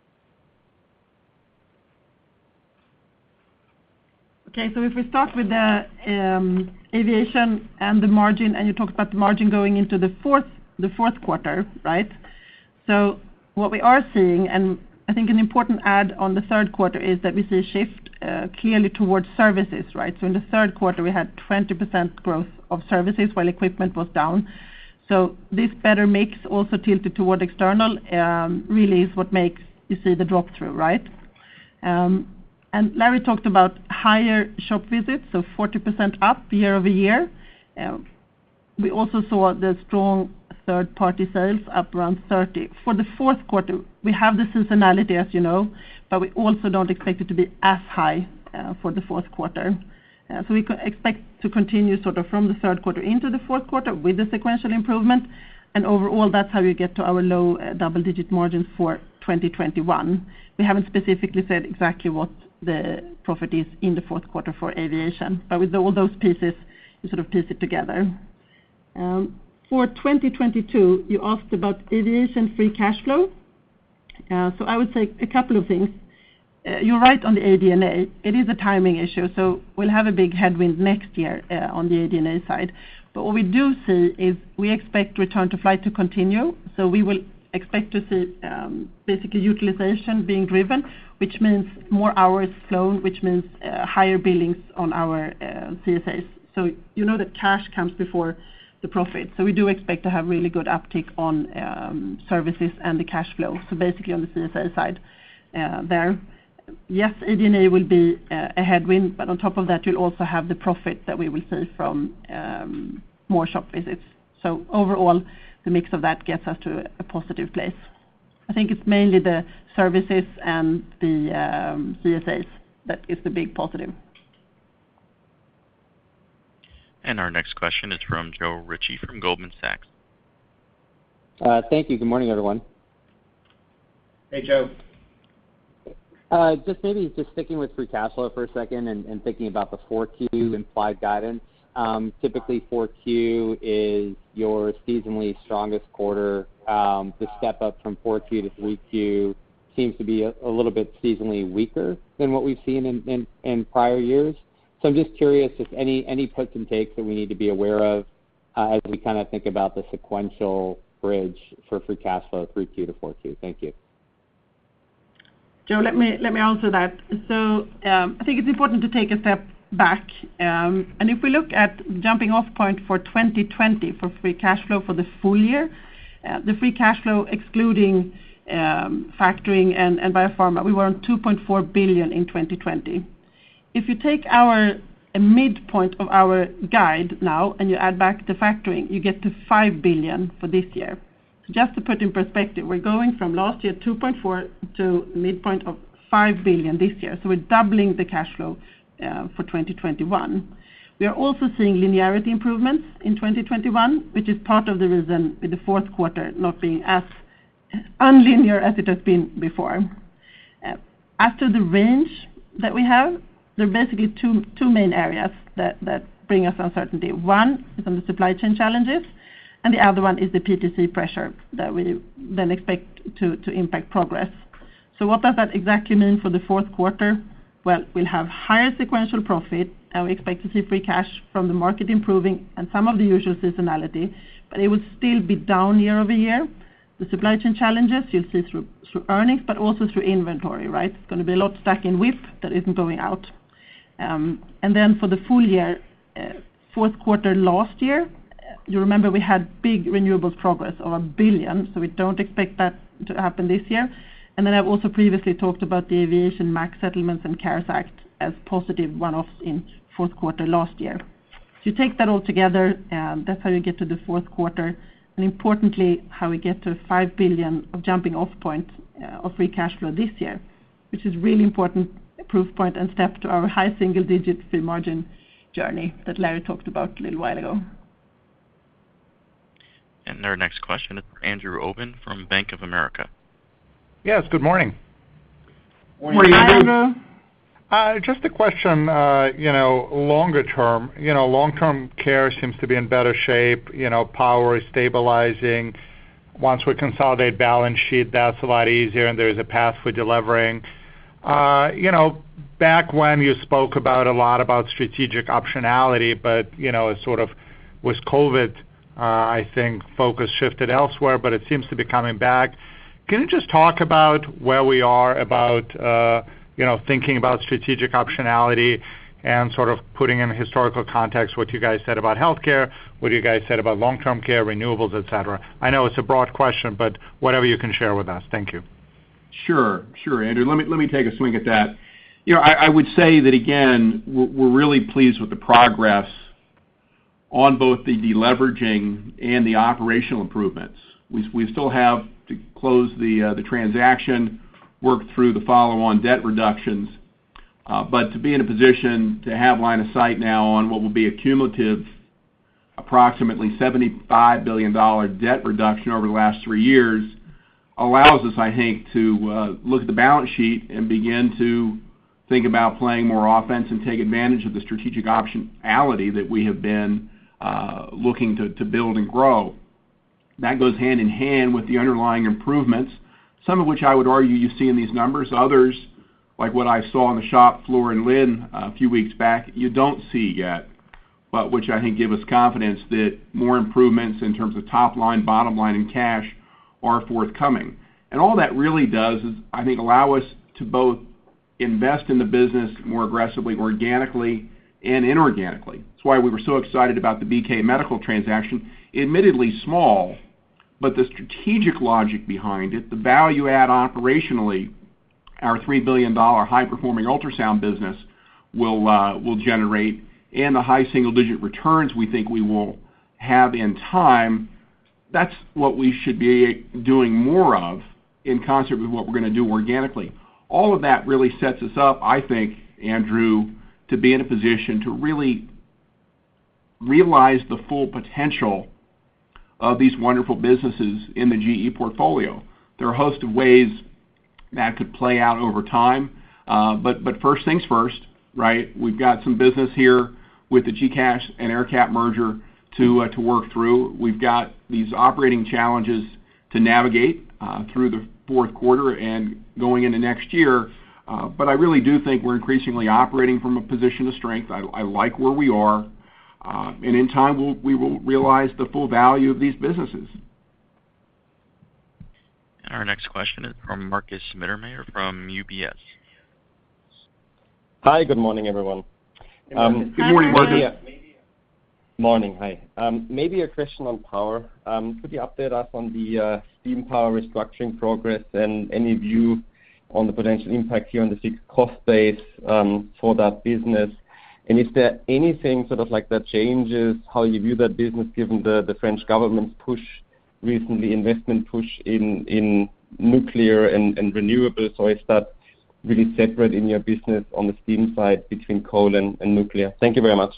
Okay, so if we start with the um, aviation and the margin, and you talked about the margin going into the fourth the fourth quarter, right? So what we are seeing, and I think an important add on the third quarter, is that we see a shift uh, clearly towards services, right? So in the third quarter, we had twenty percent growth of services while equipment was down. So this better mix, also tilted toward external, um, really is what makes you see the drop through, right? Um, And Larry talked about higher shop visits, so forty percent up year over year. Uh, we also saw the strong third-party sales, up around thirty. For the fourth quarter, we have the seasonality, as you know, but we also don't expect it to be as high uh, for the fourth quarter. Uh, so we expect to continue sort of from the third quarter into the fourth quarter with the sequential improvement, and overall, that's how you get to our low uh, double-digit margins for twenty twenty-one. We haven't specifically said exactly what the profit is in the fourth quarter for aviation, but with all those pieces, you sort of piece it together. Um, for twenty twenty-two, you asked about aviation free cash flow. Uh, so I would say a couple of things. Uh, you're right on the A D and A. It is a timing issue, so we'll have a big headwind next year uh, on the A D and A side. But what we do see is we expect return to flight to continue, so we will expect to see um, basically utilization being driven, which means more hours flown, which means uh, higher billings on our uh, C S As. So you know that cash comes before the profit. So we do expect to have really good uptick on um, services and the cash flow. So basically on the C S A side uh, there. Yes, A D and A will be uh, a headwind, but on top of that, you'll also have the profit that we will see from um, more shop visits. So overall, the mix of that gets us to a positive place. I think it's mainly the services and the um, C S As that is the big positive. And our next question is from Joe Ritchie from Goldman Sachs. Uh, thank you. Good morning, everyone. Hey, Joe. Uh, just maybe just sticking with free cash flow for a second and, and thinking about the four Q implied guidance. Um, typically, four Q is your seasonally strongest quarter. Um, the step up from four Q to three Q seems to be a, a little bit seasonally weaker than what we've seen in, in, in prior years. So I'm just curious if any any puts and takes that we need to be aware of uh, as we kind of think about the sequential bridge for free cash flow three Q to four Q. Thank you. Joe, let me let me answer that. So um, I think it's important to take a step back. Um, and if we look at jumping off point for twenty twenty for free cash flow for the full year, uh, the free cash flow excluding um, factoring and, and biopharma, we were on two point four billion dollars in twenty twenty. If you take our a midpoint of our guide now and you add back the factoring, you get to five billion dollars for this year. So just to put in perspective, we're going from last year two point four to midpoint of five billion dollars this year. So we're doubling the cash flow uh, for twenty twenty-one. We are also seeing linearity improvements in twenty twenty-one, which is part of the reason with the fourth quarter not being as unlinear as it has been before. Uh, as to the range that we have, there are basically two two main areas that, that bring us uncertainty. One is on the supply chain challenges, and the other one is the P T C pressure that we then expect to, to impact progress. So what does that exactly mean for the fourth quarter? Well, we'll have higher sequential profit, and we expect to see free cash from the market improving and some of the usual seasonality, but it will still be down year over year. The supply chain challenges you'll see through, through earnings, but also through inventory, right? It's going to be a lot stuck in W I P that isn't going out. Um, and then for the full year, uh, fourth quarter last year, uh, you remember we had big renewables progress of a billion, so we don't expect that to happen this year. And then I've also previously talked about the aviation MAX settlements and CARES Act as positive one-offs in fourth quarter last year. So you take that all together, and that's how you get to the fourth quarter, and importantly, how we get to five billion dollars of jumping off point uh, of free cash flow this year, which is really important proof point and step to our high single-digit free margin journey that Larry talked about a little while ago. And our next question is for Andrew Obin from Bank of America. Yes, good morning. Morning, Hi, Andrew. Andrew. Uh, just a question, uh, you know, longer term, you know, long-term care seems to be in better shape, you know, power is stabilizing. Once we consolidate balance sheet, that's a lot easier, and there's a path for delivering. Uh, you know, back when you spoke about a lot about strategic optionality, but, you know, sort of with COVID, uh, I think focus shifted elsewhere, but it seems to be coming back. Can you just talk about where we are about, uh, you know, thinking about strategic optionality and sort of putting in historical context what you guys said about healthcare, what you guys said about long-term care, renewables, et cetera? I know it's a broad question, but whatever you can share with us. Thank you. Sure, sure, Andrew. Let me let me take a swing at that. You know, I, I would say that again, we're, we're really pleased with the progress on both the deleveraging and the operational improvements. We, we still have to close the, uh, the transaction, work through the follow-on debt reductions, uh, but to be in a position to have line of sight now on what will be a cumulative approximately seventy-five billion dollars debt reduction over the last three years allows us, I think, to uh, look at the balance sheet and begin to think about playing more offense and take advantage of the strategic optionality that we have been uh, looking to, to build and grow. That goes hand in hand with the underlying improvements, some of which I would argue you see in these numbers. Others, like what I saw on the shop floor in Lynn uh, a few weeks back, you don't see yet, but which I think give us confidence that more improvements in terms of top line, bottom line, and cash are forthcoming. And all that really does is, I think, allow us to both invest in the business more aggressively, organically and inorganically. That's why we were so excited about the B K Medical transaction, admittedly small, but the strategic logic behind it, the value add operationally, our three billion dollars high-performing ultrasound business will uh, will generate, and the high single-digit returns we think we will have in time. That's what we should be doing more of in concert with what we're going to do organically. All of that really sets us up, I think, Andrew, to be in a position to really realize the full potential of these wonderful businesses in the G E portfolio. There are a host of ways that could play out over time, uh, but but first things first, right? We've got some business here with the G C A S and AirCap merger to uh, to work through. We've got these operating challenges to navigate uh, through the fourth quarter and going into next year. Uh, but I really do think we're increasingly operating from a position of strength. I, I like where we are, uh, and in time we'll, we will realize the full value of these businesses. And our next question is from Marcus Mittermeier from U B S. Hi, good morning, everyone. Um, good morning, Marcus. Yeah. Morning, hi. Um, maybe a question on power. Um, could you update us on the uh, steam power restructuring progress and any view on the potential impact here on the fixed cost base um, for that business? And is there anything sort of like that changes how you view that business given the, the French government's push recently, investment push in, in nuclear and, and renewables, or is that really separate in your business on the steam side between coal and, and nuclear? Thank you very much.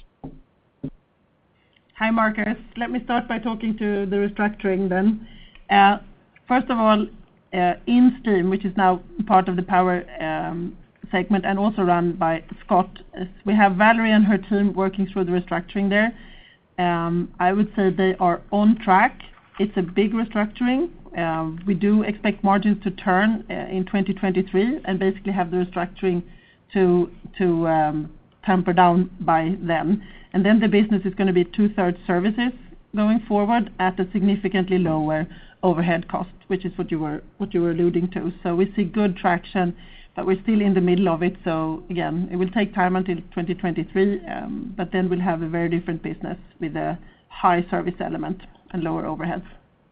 Hi, Marcus. Let me start by talking to the restructuring then. Uh, first of all, uh, in steam, which is now part of the power um, segment and also run by Scott, we have Valerie and her team working through the restructuring there. Um, I would say they are on track. It's a big restructuring. Uh, we do expect margins to turn uh, in twenty twenty-three and basically have the restructuring to to um, temper down by then. And then the business is going to be two-thirds services going forward at a significantly lower overhead cost, which is what you were what you were alluding to. So we see good traction, but we're still in the middle of it. So again, it will take time until twenty twenty-three, um, but then we'll have a very different business with a high service element and lower overheads.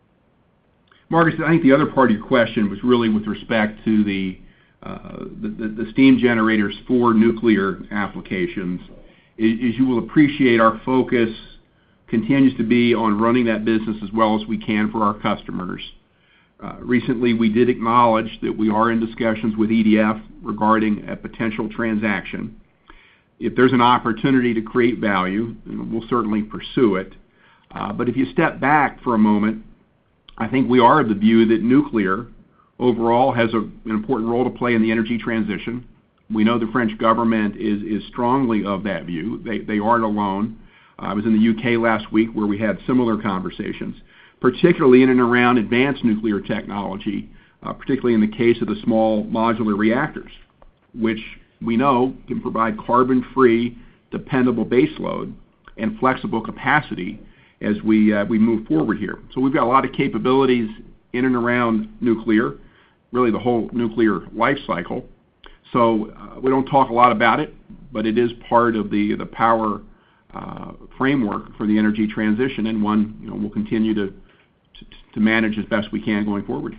Marcus, I think the other part of your question was really with respect to the uh, the, the, the steam generators for nuclear applications. As you will appreciate, our focus continues to be on running that business as well as we can for our customers. Uh, recently, we did acknowledge that we are in discussions with E D F regarding a potential transaction. If there's an opportunity to create value, we'll certainly pursue it. Uh, but if you step back for a moment, I think we are of the view that nuclear overall has a, an important role to play in the energy transition. We know the French government is, is strongly of that view. They, they aren't alone. Uh, I was in the U K last week where we had similar conversations, particularly in and around advanced nuclear technology, uh, particularly in the case of the small modular reactors, which we know can provide carbon-free, dependable baseload and flexible capacity as we, uh, we move forward here. So we've got a lot of capabilities in and around nuclear, really the whole nuclear life cycle. So uh, we don't talk a lot about it, but it is part of the the power uh, framework for the energy transition, and one you know we'll continue to, to to manage as best we can going forward.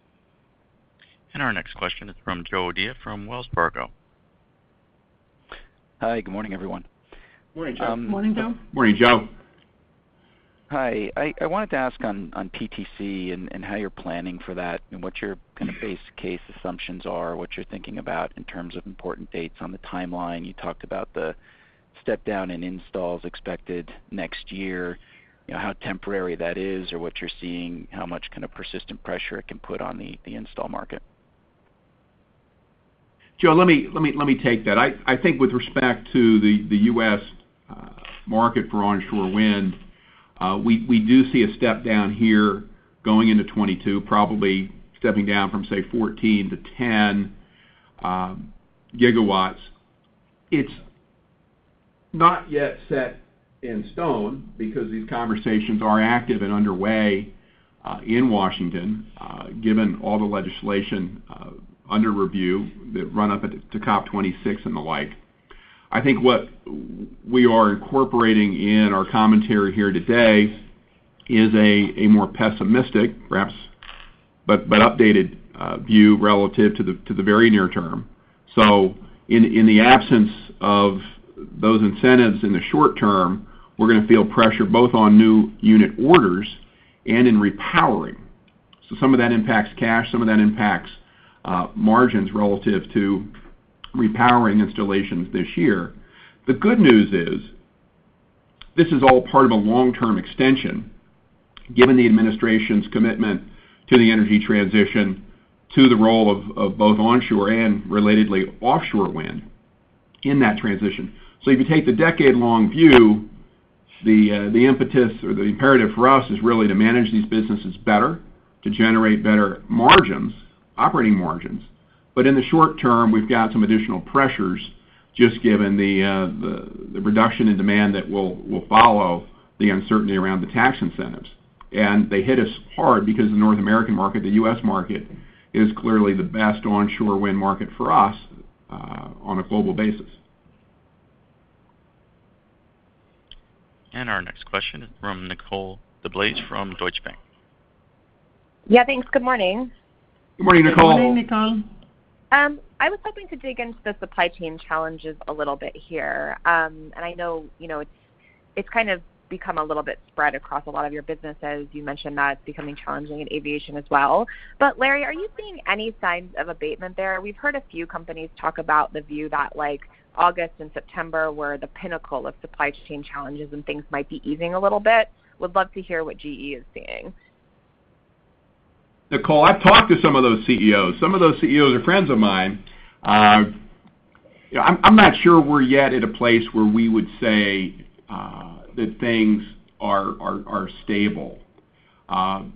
And our next question is from Joe O'Dea from Wells Fargo. Hi, good morning, everyone. Morning, Joe. Um, Morning, Joe. Morning, Joe. Hi. I, I wanted to ask on, on P T C and, and how you're planning for that and what your kind of base case assumptions are, what you're thinking about in terms of important dates on the timeline. You talked about the step down in installs expected next year, you know, how temporary that is or what you're seeing, how much kind of persistent pressure it can put on the, the install market. Joe, let me let me let me take that. I, I think with respect to the the U S uh, market for onshore wind, uh, we we do see a step down here going into twenty-two, probably stepping down from say fourteen to ten um, gigawatts. It's not yet set in stone because these conversations are active and underway uh, in Washington, uh, given all the legislation uh, under review that run up to COP twenty-six and the like. I think what we are incorporating in our commentary here today is a, a more pessimistic, perhaps, but but updated uh, view relative to the to the very near term. So in in the absence of those incentives in the short term, we're going to feel pressure both on new unit orders and in repowering. So some of that impacts cash, some of that impacts Uh, margins relative to repowering installations this year. The good news is this is all part of a long-term extension, given the administration's commitment to the energy transition, to the role of, of both onshore and, relatedly, offshore wind in that transition. So if you take the decade-long view, the, uh, the impetus or the imperative for us is really to manage these businesses better, to generate better margins, operating margins, but in the short term, we've got some additional pressures just given the, uh, the, the reduction in demand that will, will follow the uncertainty around the tax incentives. And they hit us hard because the North American market, the U S market, is clearly the best onshore wind market for us uh, on a global basis. And our next question is from Nicole DeBlase from Deutsche Bank. Yeah, thanks. Good morning. Good morning, Nicole. Good morning, Nicole. Um, I was hoping to dig into the supply chain challenges a little bit here. Um, and I know, you know, it's it's kind of become a little bit spread across a lot of your businesses. You mentioned that it's becoming challenging in aviation as well. But Larry, are you seeing any signs of abatement there? We've heard a few companies talk about the view that like August and September were the pinnacle of supply chain challenges and things might be easing a little bit. Would love to hear what G E is seeing. Nicole, I've talked to some of those C E Os. Some of those C E Os are friends of mine. Uh, you know, I'm, I'm not sure we're yet at a place where we would say uh, that things are are, are stable. Uh,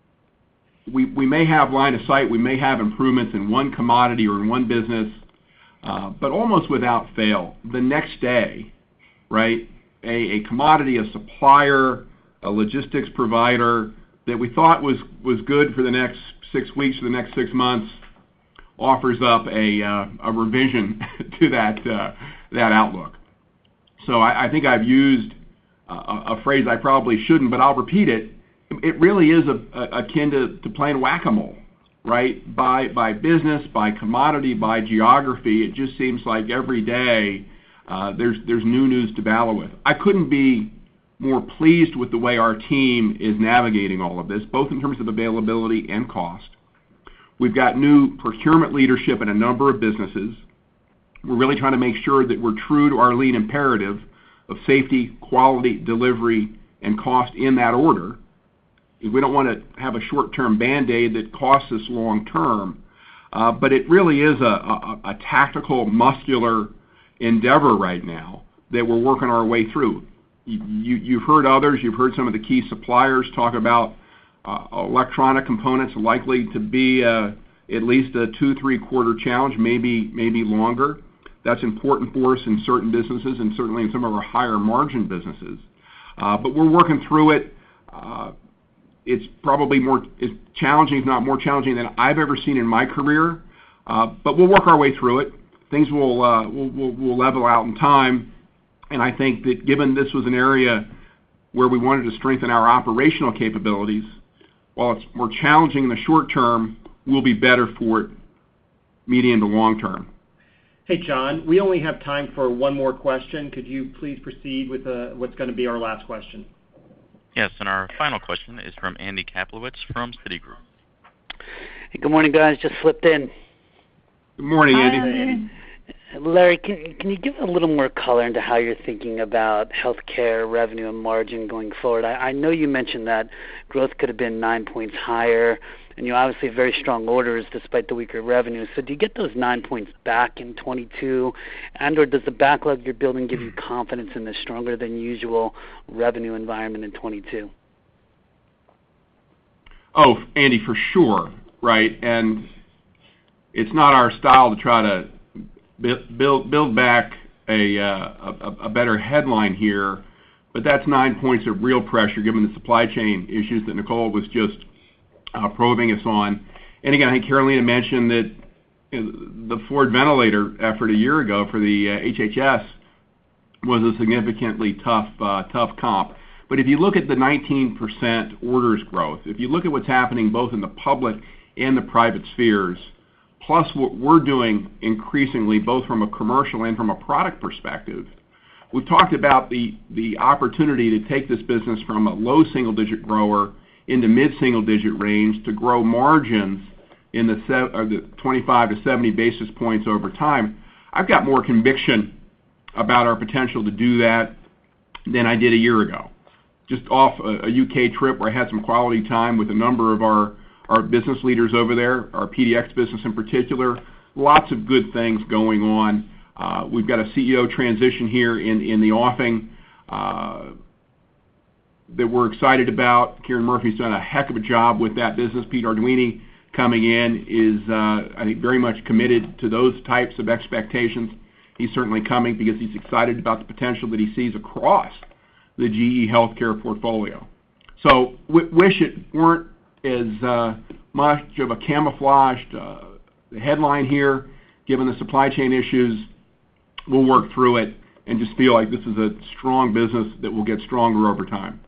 we we may have line of sight. We may have improvements in one commodity or in one business, uh, but almost without fail, the next day, right? A, a commodity, a supplier, a logistics provider that we thought was, was good for the next six weeks or the next six months offers up a, uh, a revision to that, uh, that outlook. So I, I think I've used a, a phrase I probably shouldn't, but I'll repeat it. It really is a, a, akin to, to playing whack-a-mole, right? By, by business, by commodity, by geography, it just seems like every day uh, there's, there's new news to battle with. I couldn't be more pleased with the way our team is navigating all of this, both in terms of availability and cost. We've got new procurement leadership in a number of businesses. We're really trying to make sure that we're true to our lean imperative of safety, quality, delivery, and cost in that order. We don't want to have a short-term Band-Aid that costs us long-term, uh, but it really is a, a, a tactical, muscular endeavor right now that we're working our way through. You, you've heard others, you've heard some of the key suppliers talk about uh, electronic components likely to be uh, at least a two, three quarter challenge, maybe maybe longer. That's important for us in certain businesses and certainly in some of our higher margin businesses. Uh, but we're working through it. Uh, it's probably more it's challenging, if not more challenging than I've ever seen in my career. Uh, but we'll work our way through it. Things will, uh, will, will, will level out in time. And I think that given this was an area where we wanted to strengthen our operational capabilities, while it's more challenging in the short term, we'll be better for it medium to long term. Hey, John, we only have time for one more question. Could you please proceed with uh, what's going to be our last question? Yes, and our final question is from Andy Kaplowitz from Citigroup. Hey, good morning, guys. Just slipped in. Good morning, Hi, Andy. Andy. Larry, can, can you give a little more color into how you're thinking about healthcare revenue and margin going forward? I, I know you mentioned that growth could have been nine points higher, and you obviously have very strong orders despite the weaker revenue. So do you get those nine points back in twenty-two, and or does the backlog you're building give you confidence in the stronger than usual revenue environment in twenty-two? Oh, Andy, for sure, right? And it's not our style to try to build build back a, uh, a a better headline here, but that's nine points of real pressure given the supply chain issues that Nicole was just uh, probing us on. And again, I think Carolina mentioned that you know, the Ford ventilator effort a year ago for the uh, H H S was a significantly tough uh, tough comp. But if you look at the nineteen percent orders growth, if you look at what's happening both in the public and the private spheres, plus what we're doing increasingly, both from a commercial and from a product perspective, we've talked about the, the opportunity to take this business from a low single-digit grower into mid-single-digit range to grow margins in the, se- or the twenty-five to seventy basis points over time. I've got more conviction about our potential to do that than I did a year ago. Just off a, a U K trip where I had some quality time with a number of our our business leaders over there, our P D X business in particular. Lots of good things going on. Uh, we've got a C E O transition here in, in the offing uh, that we're excited about. Kieran Murphy's done a heck of a job with that business. Pete Arduini coming in is, uh, I think, very much committed to those types of expectations. He's certainly coming because he's excited about the potential that he sees across the G E healthcare portfolio. So w- wish it weren't as uh, much of a camouflaged uh, headline here, given the supply chain issues. We'll work through it and just feel like this is a strong business that will get stronger over time.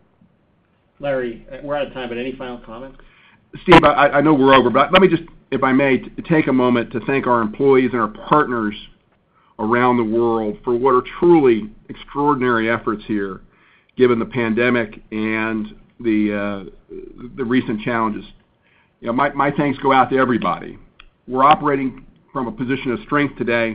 Larry, we're out of time, but any final comments? Steve, I, I know we're over, but let me just, if I may, t- take a moment to thank our employees and our partners around the world for what are truly extraordinary efforts here, given the pandemic and the uh, the recent challenges. You know, my, my thanks go out to everybody. We're operating from a position of strength today.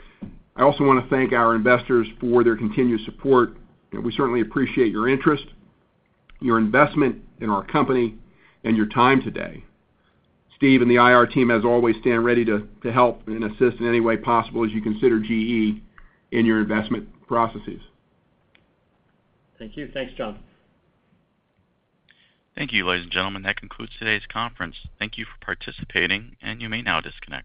I also want to thank our investors for their continued support. You know, we certainly appreciate your interest, your investment in our company, and your time today. Steve and the I R team, as always, stand ready to, to help and assist in any way possible as you consider G E in your investment processes. Thank you. Thanks, John. Thank you, ladies and gentlemen. That concludes today's conference. Thank you for participating, and you may now disconnect.